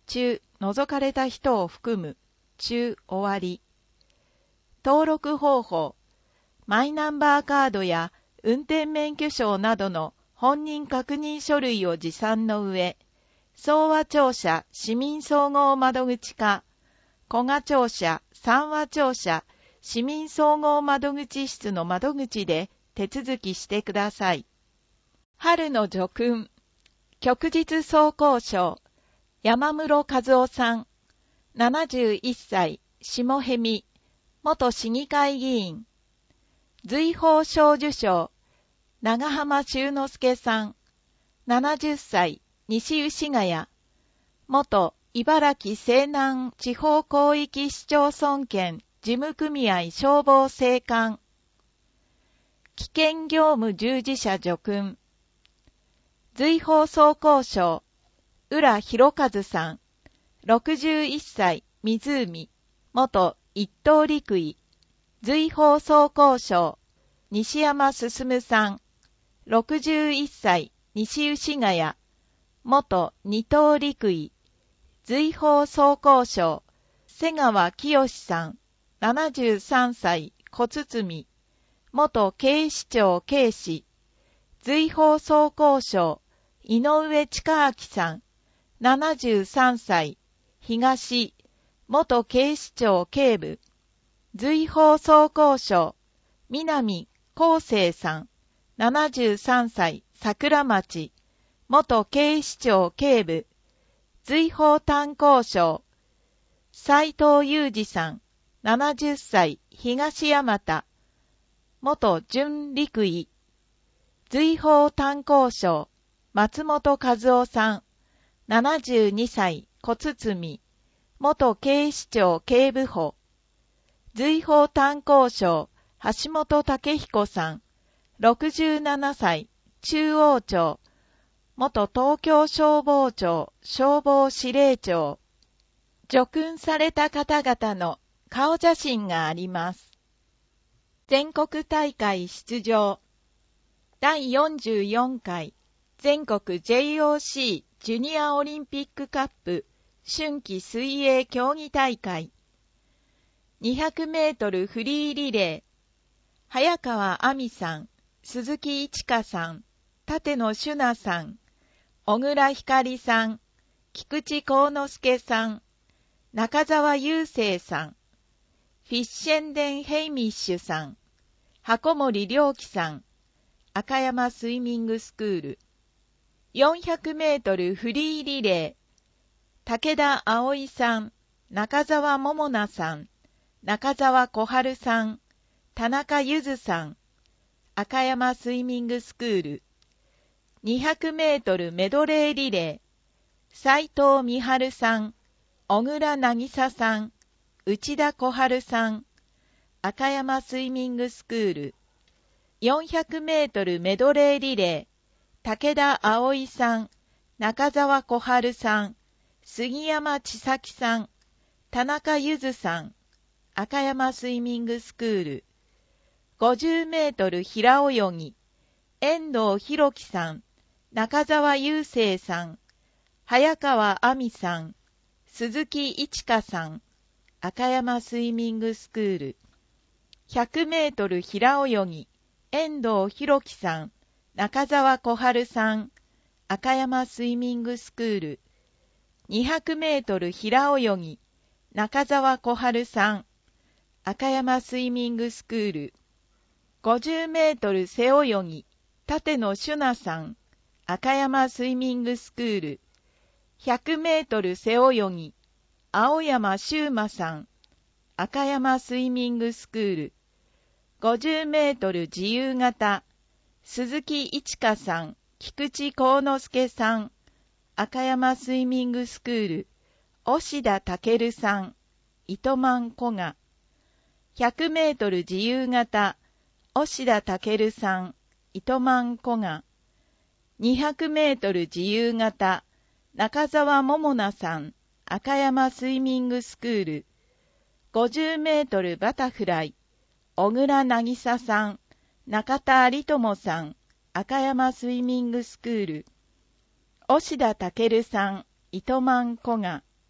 中、除かれた人を含む、中、終わり。登録方法、マイナンバーカードや運転免許証などの本人確認書類を持参の上、総和庁舎市民総合窓口か、古賀庁舎三和庁舎市民総合窓口室の窓口で手続きしてください。春の叙勲、旭日総工省、山室和夫さん、ななじゅういっさい、下辺見、元市議会議員。瑞宝賞受賞、長浜修之助さん、ななじゅっさい、西牛ヶ谷。元茨城西南地方広域市町村圏事務組合消防正官。危険業務従事者叙勲。瑞宝総工省、浦博和さん、ろくじゅういっさい、湖、元一等陸尉。瑞宝総工省、西山進さん、ろくじゅういっさい、西牛ヶ谷。元二等陸尉。瑞宝総工省、瀬川清さん、ななじゅうさんさい、小堤。元警視庁警視。瑞宝総工省、井上親明さん、ななじゅうさんさい、東。元警視庁警部。瑞宝総工省、南康生さん、ななじゅうさんさい、桜町。元警視庁警部。瑞宝炭鉱省、斉藤裕二さん、ななじゅっさい、東大和。元準陸尉。瑞宝炭鉱省、松本和夫さん、ななじゅうにさい、小堤。元警視庁警部補。瑞宝炭鉱省、橋本武彦さん、ろくじゅうななさい、中央庁。元東京消防庁消防司令長。叙勲された方々の顔写真があります。全国大会出場。だいよんじゅうよんかい全国 ジェイオーシー ジュニアオリンピックカップ春季水泳競技大会。にひゃくメートルフリーリレー。早川亜美さん、鈴木一花さん、立野朱奈さん、小倉光さん、菊池幸之助さん、中澤雄生さん、フィッシェンデン・ヘイミッシュさん、箱森良樹さん、赤山スイミングスクール。よんひゃくメートルフリーリレー。武田葵さん、中澤桃奈さん、中澤小春さん、田中ゆずさん、赤山スイミングスクール。にひゃくメートルメドレーリレー。斉藤美春さん、小倉渚さん、内田小春さん、赤山スイミングスクール。よんひゃくメートルメドレーリレー。武田葵さん、中澤小春さん、杉山千咲さん、田中ゆずさん、赤山スイミングスクール。ごじゅうメートル平泳ぎ。遠藤博樹さん、中澤雄生さん、早川亜美さん、鈴木一花さん、赤山スイミングスクール。ひゃくメートル平泳ぎ。遠藤博樹さん、中澤小春さん、赤山スイミングスクール。にひゃくメートル平泳ぎ。中澤小春さん、赤山スイミングスクール。ごじゅうメートル背泳ぎ。立野朱奈さん、赤山スイミングスクール。ひゃくメートル背泳ぎ。青山修馬さん、赤山スイミングスクール。ごじゅうメートル自由形。鈴木一花さん、菊池幸之助さん、赤山スイミングスクール。押田健さん、糸満古賀。ひゃくメートル自由形。押田健さん、糸満古賀。にひゃくメートル自由形。中澤桃奈さん、赤山スイミングスクール。ごじゅうメートルバタフライ。小倉渚さん、中田有友さん、赤山スイミングスクール。押田健さん、糸満古賀。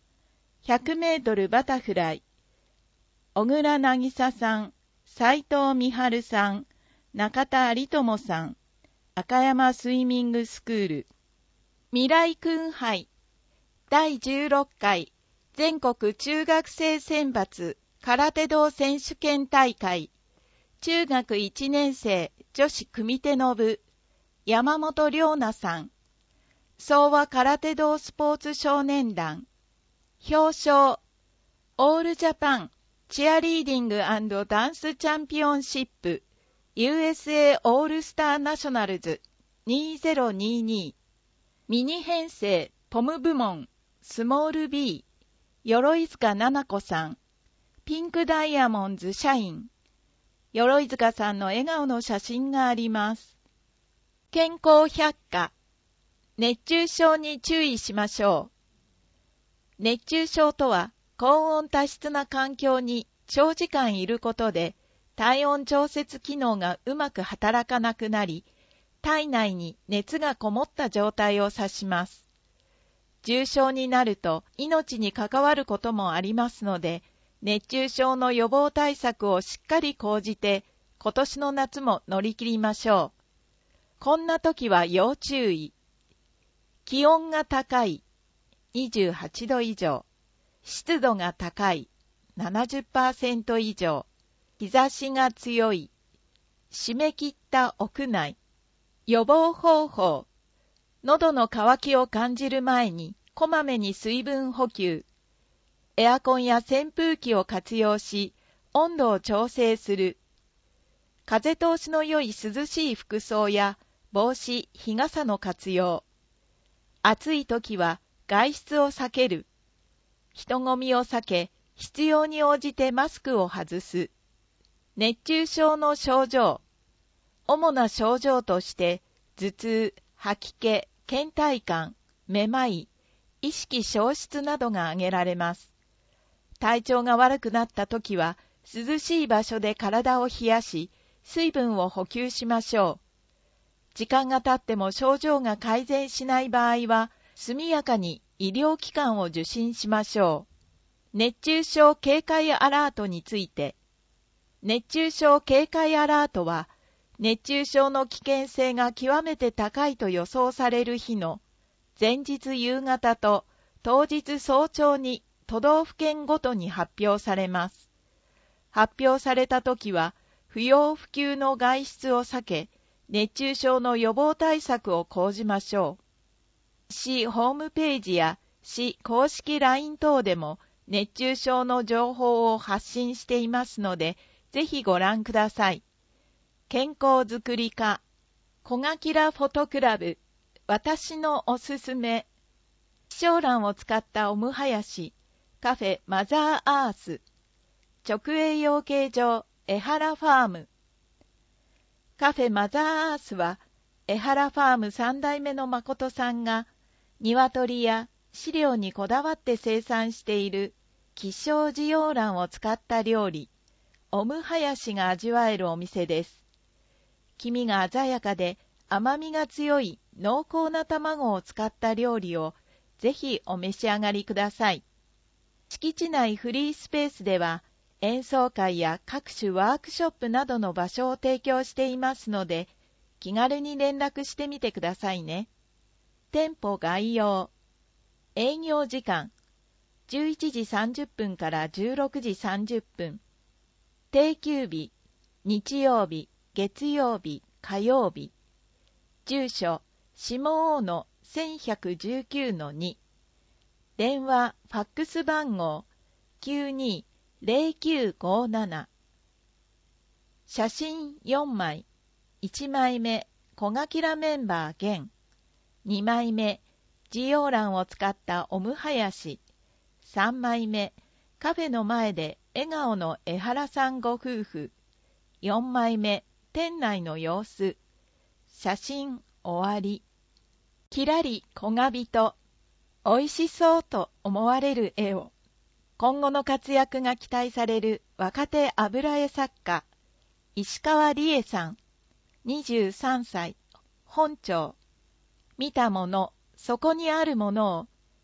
ひゃくメートルバタフライ、小倉渚さん、斉藤美春さん、中田有友さん、赤山スイミングスクール、未来君杯、だいじゅうろっかい全国中学生選抜空手道選手権大会、中学いちねん生女子組手の部、山本涼奈さん、総和空手道スポーツ少年団、表彰、オールジャパンチアリーディング&ダンスチャンピオンシップ ユーエスエー オールスターナショナルズにせんにじゅうに、ミニ編成ポム部門スモール B、鎧塚奈々子さん、ピンクダイヤモンズ社員、鎧塚さんの笑顔の写真があります。健康百科、熱中症に注意しましょう。熱中症とは、高温多湿な環境に長時間いることで、体温調節機能がうまく働かなくなり、体内に熱がこもった状態を指します。重症になると命に関わることもありますので、熱中症の予防対策をしっかり講じて、今年の夏も乗り切りましょう。こんな時は要注意。気温が高い、にじゅうはちど以上。湿度が高い、ななじゅっパーセント以上。日差しが強い。締め切った屋内。予防方法。喉の渇きを感じる前に、こまめに水分補給。エアコンや扇風機を活用し、温度を調整する。風通しの良い涼しい服装や帽子、日傘の活用。暑い時は外出を避ける。人混みを避け、必要に応じてマスクを外す。熱中症の症状。主な症状として、頭痛、吐き気、倦怠感、めまい、意識消失などが挙げられます。体調が悪くなったときは、涼しい場所で体を冷やし、水分を補給しましょう。時間が経っても症状が改善しない場合は、速やかに医療機関を受診しましょう。熱中症警戒アラートについて。熱中症警戒アラートは、熱中症の危険性が極めて高いと予想される日の前日夕方と当日早朝に都道府県ごとに発表されます。発表されたときは、不要不急の外出を避け、熱中症の予防対策を講じましょう。市ホームページや市公式 ライン 等でも熱中症の情報を発信していますので、ぜひご覧ください。健康づくり課、小垣らフォトクラブ、私のおすすめ、気象欄を使ったオムハヤシ、カフェマザーアース、直営養鶏場江原ファーム。カフェマザーアースは、江原ファームさん代目の誠さんが、鶏や飼料にこだわって生産している希少滋養卵を使った料理、オムハヤシが味わえるお店です。黄身が鮮やかで甘みが強い濃厚な卵を使った料理をぜひお召し上がりください。敷地内フリースペースでは演奏会や各種ワークショップなどの場所を提供していますので、気軽に連絡してみてくださいね。店舗概要。営業時間じゅういちじさんじゅっぷんからじゅうろくじさんじゅっぷん。定休日日曜日、月曜日、火曜日。住所下大野 せんひゃくじゅうきゅうのに。電話ファックス番号 きゅうに ゼロきゅうごなな。写真よんまい。いちまいめ小垣らメンバー現。にまいめ滋養卵を使ったオムハヤシ。さんまいめカフェの前で笑顔の江原さんご夫婦。よんまいめ店内の様子。写真終わり。きらり小が人。おいしそうと思われる絵を。今後の活躍が期待される若手油絵作家、石川理恵さん。にじゅうさんさい、本庁。見たもの、そこにあるものを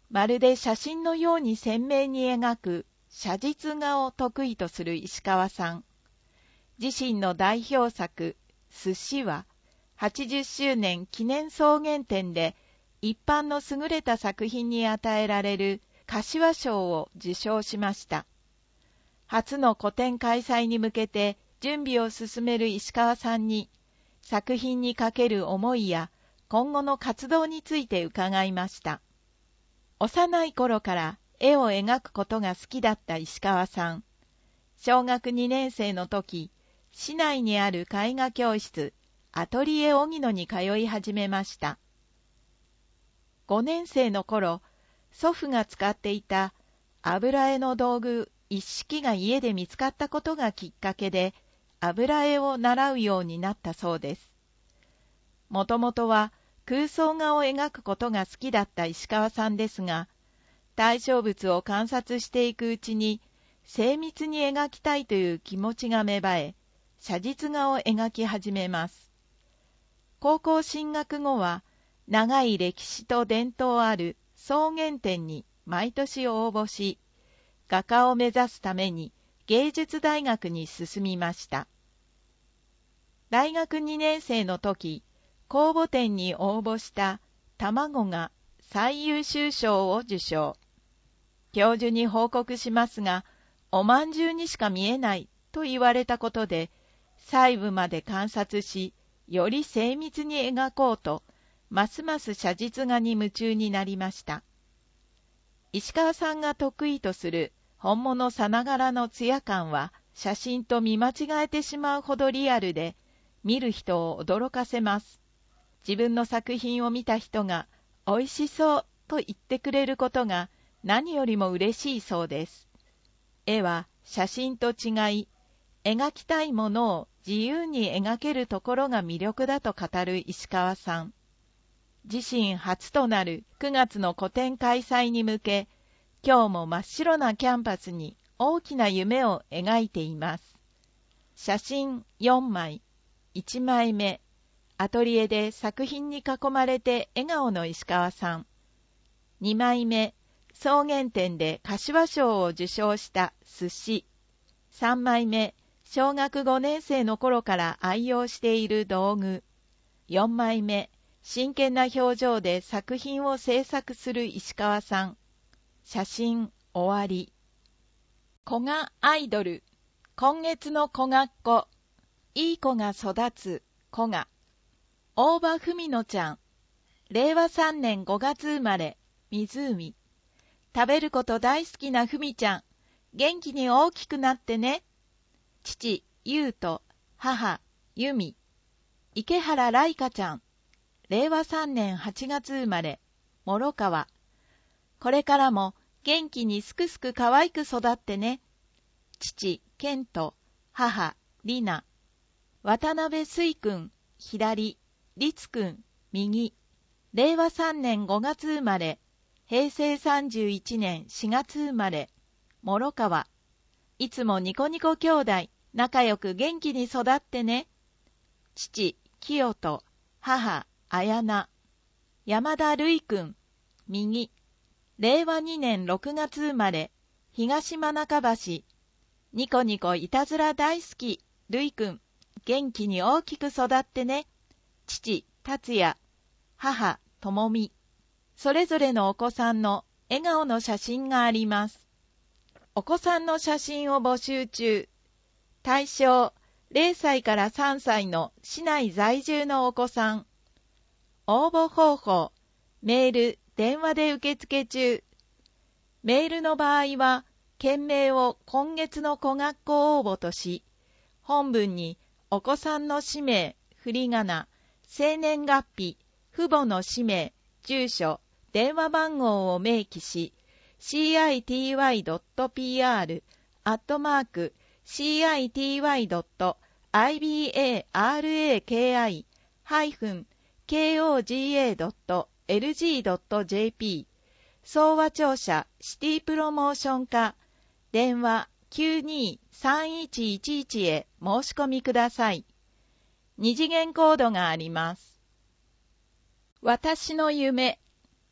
まるで写真のように鮮明に描く写実画を得意とする石川さん。自身の代表作、寿司は、はちじゅっしゅうねん記念草原展で一般の優れた作品に与えられる柏賞を受賞しました。初の個展開催に向けて準備を進める石川さんに、作品にかける思いや今後の活動について伺いました。幼い頃から絵を描くことが好きだった石川さん。小学にねん生の時、市内にある絵画教室、アトリエ荻野に通い始めました。ごねん生の頃、祖父が使っていた油絵の道具一式が家で見つかったことがきっかけで、油絵を習うようになったそうです。もともとは空想画を描くことが好きだった石川さんですが、対象物を観察していくうちに、精密に描きたいという気持ちが芽生え、写実画を描き始めます。高校進学後は、長い歴史と伝統ある草原展に毎年応募し、画家を目指すために芸術大学に進みました。大学にねん生の時、公募展に応募した卵が最優秀賞を受賞。教授に報告しますが、おまんじゅうにしか見えないと言われたことで、細部まで観察し、より精密に描こうと、ますます写実画に夢中になりました。石川さんが得意とする本物さながらの艶感は、写真と見間違えてしまうほどリアルで、見る人を驚かせます。自分の作品を見た人が、おいしそうと言ってくれることが何よりも嬉しいそうです。絵は写真と違い、描きたいものを自由に描けるところが魅力だと語る石川さん。自身初となるくがつの個展開催に向け、今日も真っ白なキャンパスに大きな夢を描いています。写真よんまい、いちまいめ、アトリエで作品に囲まれて笑顔の石川さん。にまいめ、草原展で柏賞を受賞した寿司。さんまいめ、小学ごねん生の頃から愛用している道具。よんまいめ、真剣な表情で作品を制作する石川さん。写真終わり。古賀アイドル。今月の古賀っ子。いい子が育つ古賀。大場文乃ちゃん。れいわさんねんごがつ生まれ。湖。食べること大好きな文ちゃん。元気に大きくなってね。父、ゆうと、母、ゆみ。池原来香ちゃん。れいわさんねんはちがつ生まれ。諸川。これからも元気にすくすく可愛く育ってね。父、健と、母、りな。渡辺水くん、左。律くん、右。れいわさんねんごがつ生まれ。へいせいさんじゅういちねんしがつ生まれ。諸川。いつもニコニコ兄弟、仲良く元気に育ってね。父、清と、母、綾菜。山田るいくん、右。れいわにねんろくがつ生まれ。東真中橋。ニコニコいたずら大好き、るいくん。元気に大きく育ってね。父、達也。母、ともみ。それぞれのお子さんの笑顔の写真があります。お子さんの写真を募集中。対象、れいさいからさんさいの市内在住のお子さん。応募方法、メール、電話で受付中。メールの場合は、件名を今月の小学校応募とし、本文にお子さんの氏名、振り仮名、生年月日、父母の氏名、住所、電話番号を明記し、シーアイティーワイドットピーアール アットマーク シーアイティーワイドットアイビーエーアールエーケーアイ ハイフン ケーオージーエードットエルジードットジェーピー 総和庁舎シティプロモーション課電話 きゅうにーさんいちいちいち へ申し込みください。二次元コードがあります。私の夢。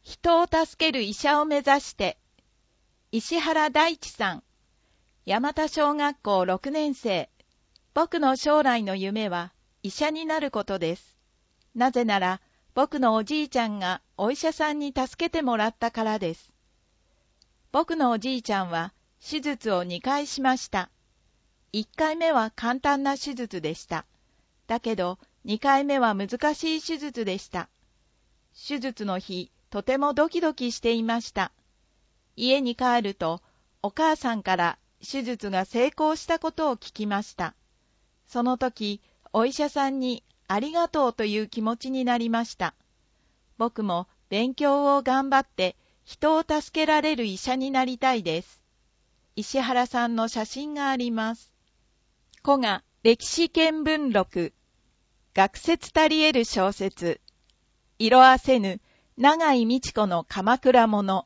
人を助ける医者を目指して、石原大地さん、山田小学校ろくねん生。僕の将来の夢は医者になることです。なぜなら、僕のおじいちゃんがお医者さんに助けてもらったからです。僕のおじいちゃんは手術をにかいしました。いっかいめは簡単な手術でした。だけどにかいめは難しい手術でした。手術の日、とてもドキドキしていました。家に帰ると、お母さんから手術が成功したことを聞きました。その時、お医者さんにありがとうという気持ちになりました。僕も勉強を頑張って人を助けられる医者になりたいです。石原さんの写真があります。古賀歴史見聞録、学説たり得る小説、色あせぬ永井美智子の鎌倉物。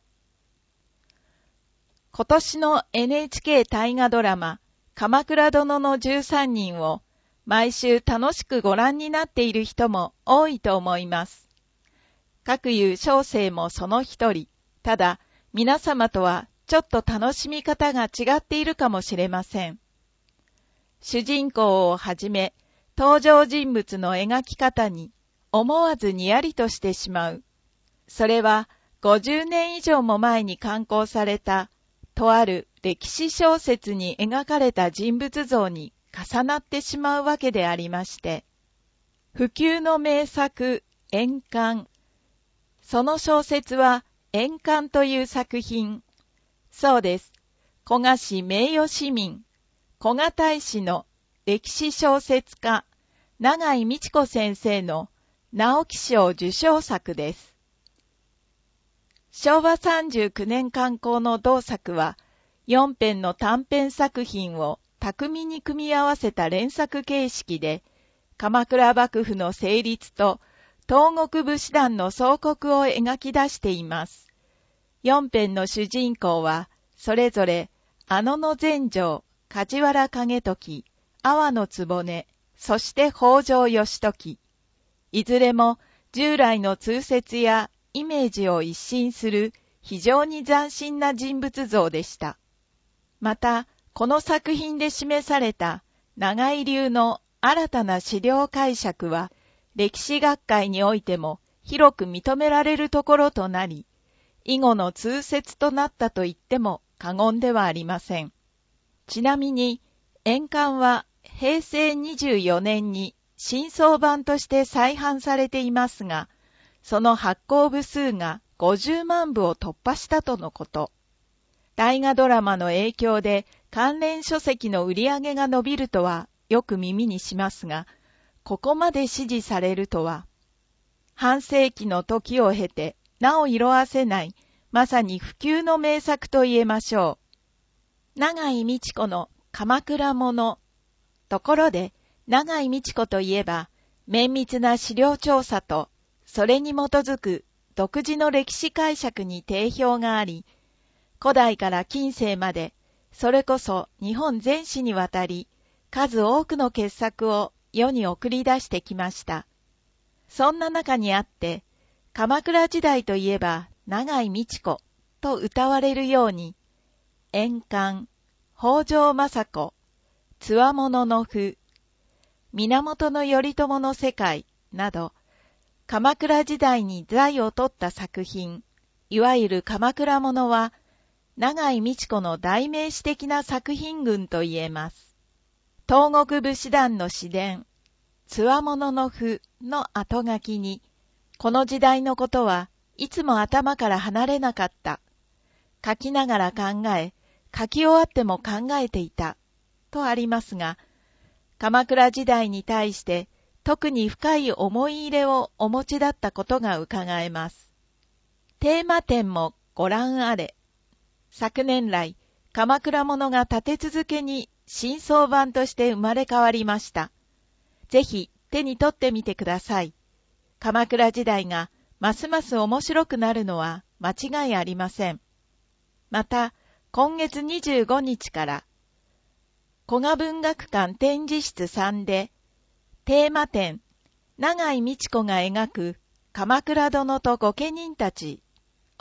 今年の エヌエイチケー 大河ドラマ、鎌倉殿のじゅうさんにんを毎週楽しくご覧になっている人も多いと思います。各有小生もその一人。ただ、皆様とはちょっと楽しみ方が違っているかもしれません。主人公をはじめ、登場人物の描き方に思わずにやりとしてしまう。それはごじゅうねん以上も前に刊行されたとある歴史小説に描かれた人物像に重なってしまうわけでありまして、不朽の名作、円環。その小説は円環という作品。そうです。古賀市名誉市民、古賀大使の歴史小説家、永井美智子先生の直木賞受賞作です。しょうわさんじゅうきゅうねん刊行の同作は、よん編の短編作品を巧みに組み合わせた連作形式で、鎌倉幕府の成立と東国武士団の壮国を描き出しています。よん編の主人公は、それぞれ、阿野の全成、梶原景時、阿波の局、そして北条義時。いずれも従来の通説やイメージを一新する非常に斬新な人物像でした。また、この作品で示された永井流の新たな史料解釈は、歴史学会においても広く認められるところとなり、以後の通説となったと言っても過言ではありません。ちなみに、円環はへいせいにじゅうよねんに新装版として再版されていますが、その発行部数がごじゅうまんぶを突破したとのこと。大河ドラマの影響で関連書籍の売り上げが伸びるとはよく耳にしますが、ここまで支持されるとは。半世紀の時を経てなお色褪せない、まさに不朽の名作と言えましょう。永井美智子の鎌倉物。ところで、永井美智子といえば、綿密な資料調査と、それに基づく独自の歴史解釈に定評があり、古代から近世まで、それこそ日本全史にわたり、数多くの傑作を世に送り出してきました。そんな中にあって、鎌倉時代といえば永井美智子と謳われるように、円環、北条政子、つわものの譜、源頼朝の世界など、鎌倉時代に財を取った作品、いわゆる鎌倉物は、永井美智子の代名詞的な作品群と言えます。東国武士団の詩伝、つわものの譜の後書きに、この時代のことはいつも頭から離れなかった。書きながら考え、書き終わっても考えていた。とありますが、鎌倉時代に対して特に深い思い入れをお持ちだったことが伺えます。テーマ展もご覧あれ。昨年来、鎌倉物が立て続けに新装版として生まれ変わりました。ぜひ手に取ってみてください。鎌倉時代がますます面白くなるのは間違いありません。また、今月にじゅうごにちから、古賀文学館展示室さんで、テーマ展、永井美智子が描く鎌倉殿と御家人たち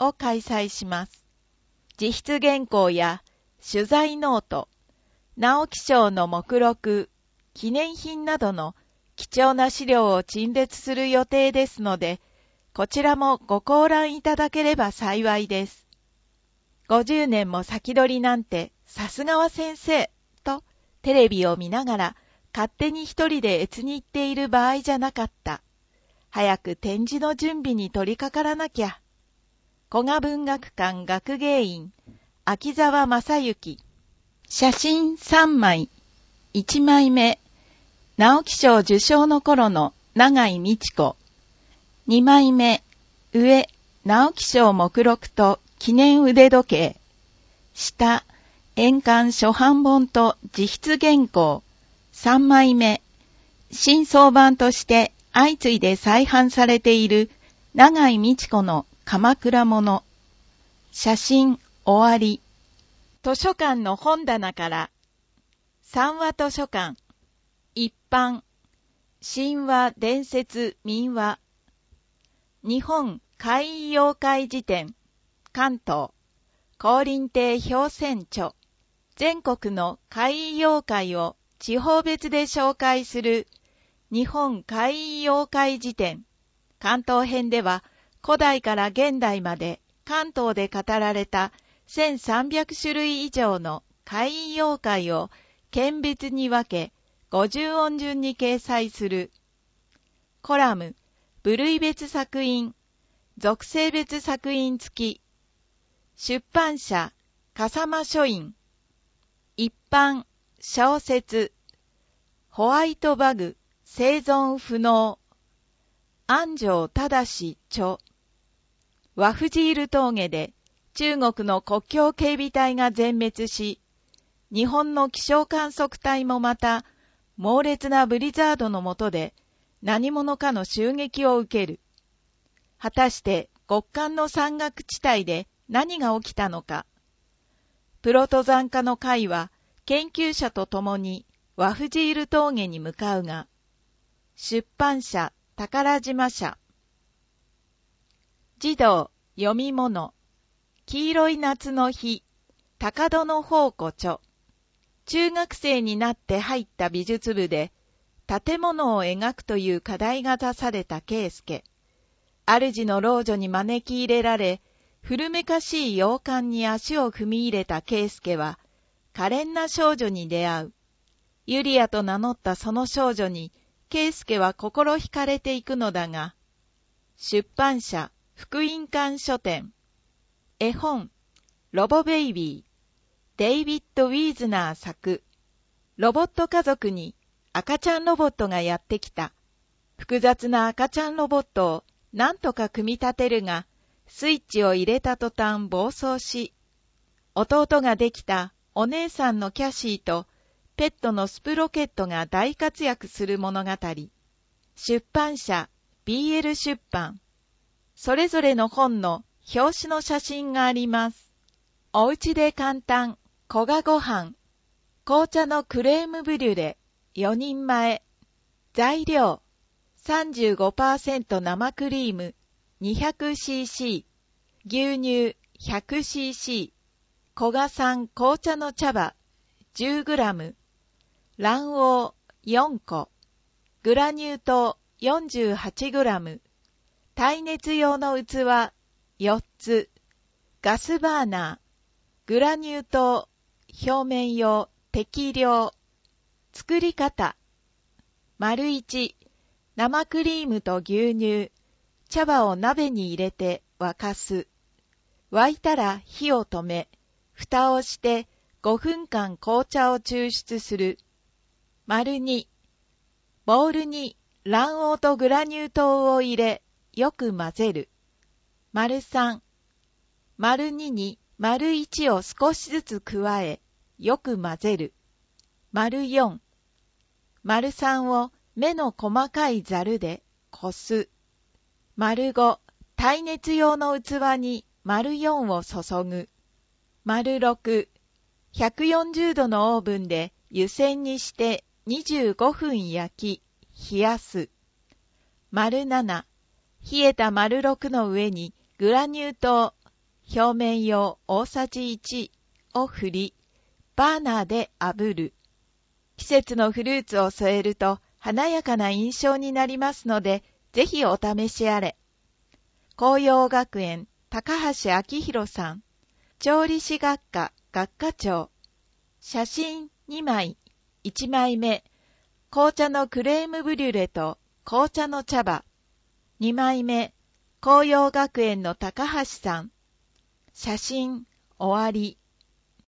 を開催します。自筆原稿や取材ノート、直木賞の目録、記念品などの貴重な資料を陳列する予定ですので、こちらもご観覧いただければ幸いです。ごじゅうねんも先取りなんてさすがは先生とテレビを見ながら勝手に一人で悦に入っている場合じゃなかった。早く展示の準備に取り掛からなきゃ。古賀文学館学芸員、秋沢正幸。写真さんまい。いちまいめ、直木賞受賞の頃の永井美智子。にまいめ、上、直木賞目録と記念腕時計。下、円刊初版本と自筆原稿。さんまいめ、新装版として相次いで再版されている永井美智子の鎌倉物。写真終わり。図書館の本棚から、三話図書館、一般、神話伝説民話、日本怪異妖怪辞典、関東、光琳亭表選著、全国の怪異妖怪を地方別で紹介する日本怪異妖怪辞典、関東編では古代から現代まで関東で語られたせんさんびゃくしゅるい以上の怪異妖怪を県別に分けごじゅうおん順に掲載する。コラム、部類別作品、属性別作品付き。出版社、笠間書院。一般、小説。ホワイトバグ、生存不能。安城正著。ワフジール峠で中国の国境警備隊が全滅し、日本の気象観測隊もまた猛烈なブリザードの下で何者かの襲撃を受ける。果たして極寒の山岳地帯で何が起きたのか。プロ登山家の会は研究者と共にワフジール峠に向かうが、出版社宝島社。児童読み物、黄色い夏の日、高戸の宝庫著。中学生になって入った美術部で建物を描くという課題が出された圭介。主の老女に招き入れられ、古めかしい洋館に足を踏み入れた圭介は、可憐な少女に出会う。ユリアと名乗ったその少女に、圭介は心惹かれていくのだが、出版社、福音館書店。絵本、ロボベイビー。デイビッド・ウィーズナー作。ロボット家族に赤ちゃんロボットがやってきた。複雑な赤ちゃんロボットを何とか組み立てるが、スイッチを入れた途端暴走し、弟ができたお姉さんのキャシーとペットのスプロケットが大活躍する物語。出版社 ビーエル 出版。それぞれの本の表紙の写真があります。おうちで簡単、古賀ご飯。紅茶のクレームブリュレ、よにんまえ。材料、さんじゅうごパーセント 生クリーム、にひゃくシーシー。牛乳、ひゃくシーシー。古賀産紅茶の茶葉、じゅうグラム。卵黄、よんこ。グラニュー糖、よんじゅうはちグラム。耐熱用の器、よっつ。ガスバーナー。グラニュー糖、表面用、適量。作り方。丸いち、生クリームと牛乳、茶葉を鍋に入れて沸かす。沸いたら火を止め、蓋をしてごふんかん紅茶を抽出する。丸に、ボウルに卵黄とグラニュー糖を入れ、よく混ぜる。丸さん、丸にに丸いちを少しずつ加え、よく混ぜる。丸よん、丸さんを目の細かいざるでこす。丸ご、耐熱用の器に丸よんを注ぐ。丸ろく、ひゃくよんじゅうどのオーブンで湯煎にしてにじゅうごふん焼き、冷やす。丸なな、冷えた丸ろくの上にグラニュー糖、 表面用大さじいちを振り、バーナーで炙る。季節のフルーツを添えると華やかな印象になりますので、ぜひお試しあれ。紅葉学園高橋明弘さん、調理師学科学科長。写真にまい、いちまいめ、紅茶のクレームブリュレと紅茶の茶葉。にまいめ、紅葉学園の高橋さん。写真終わり。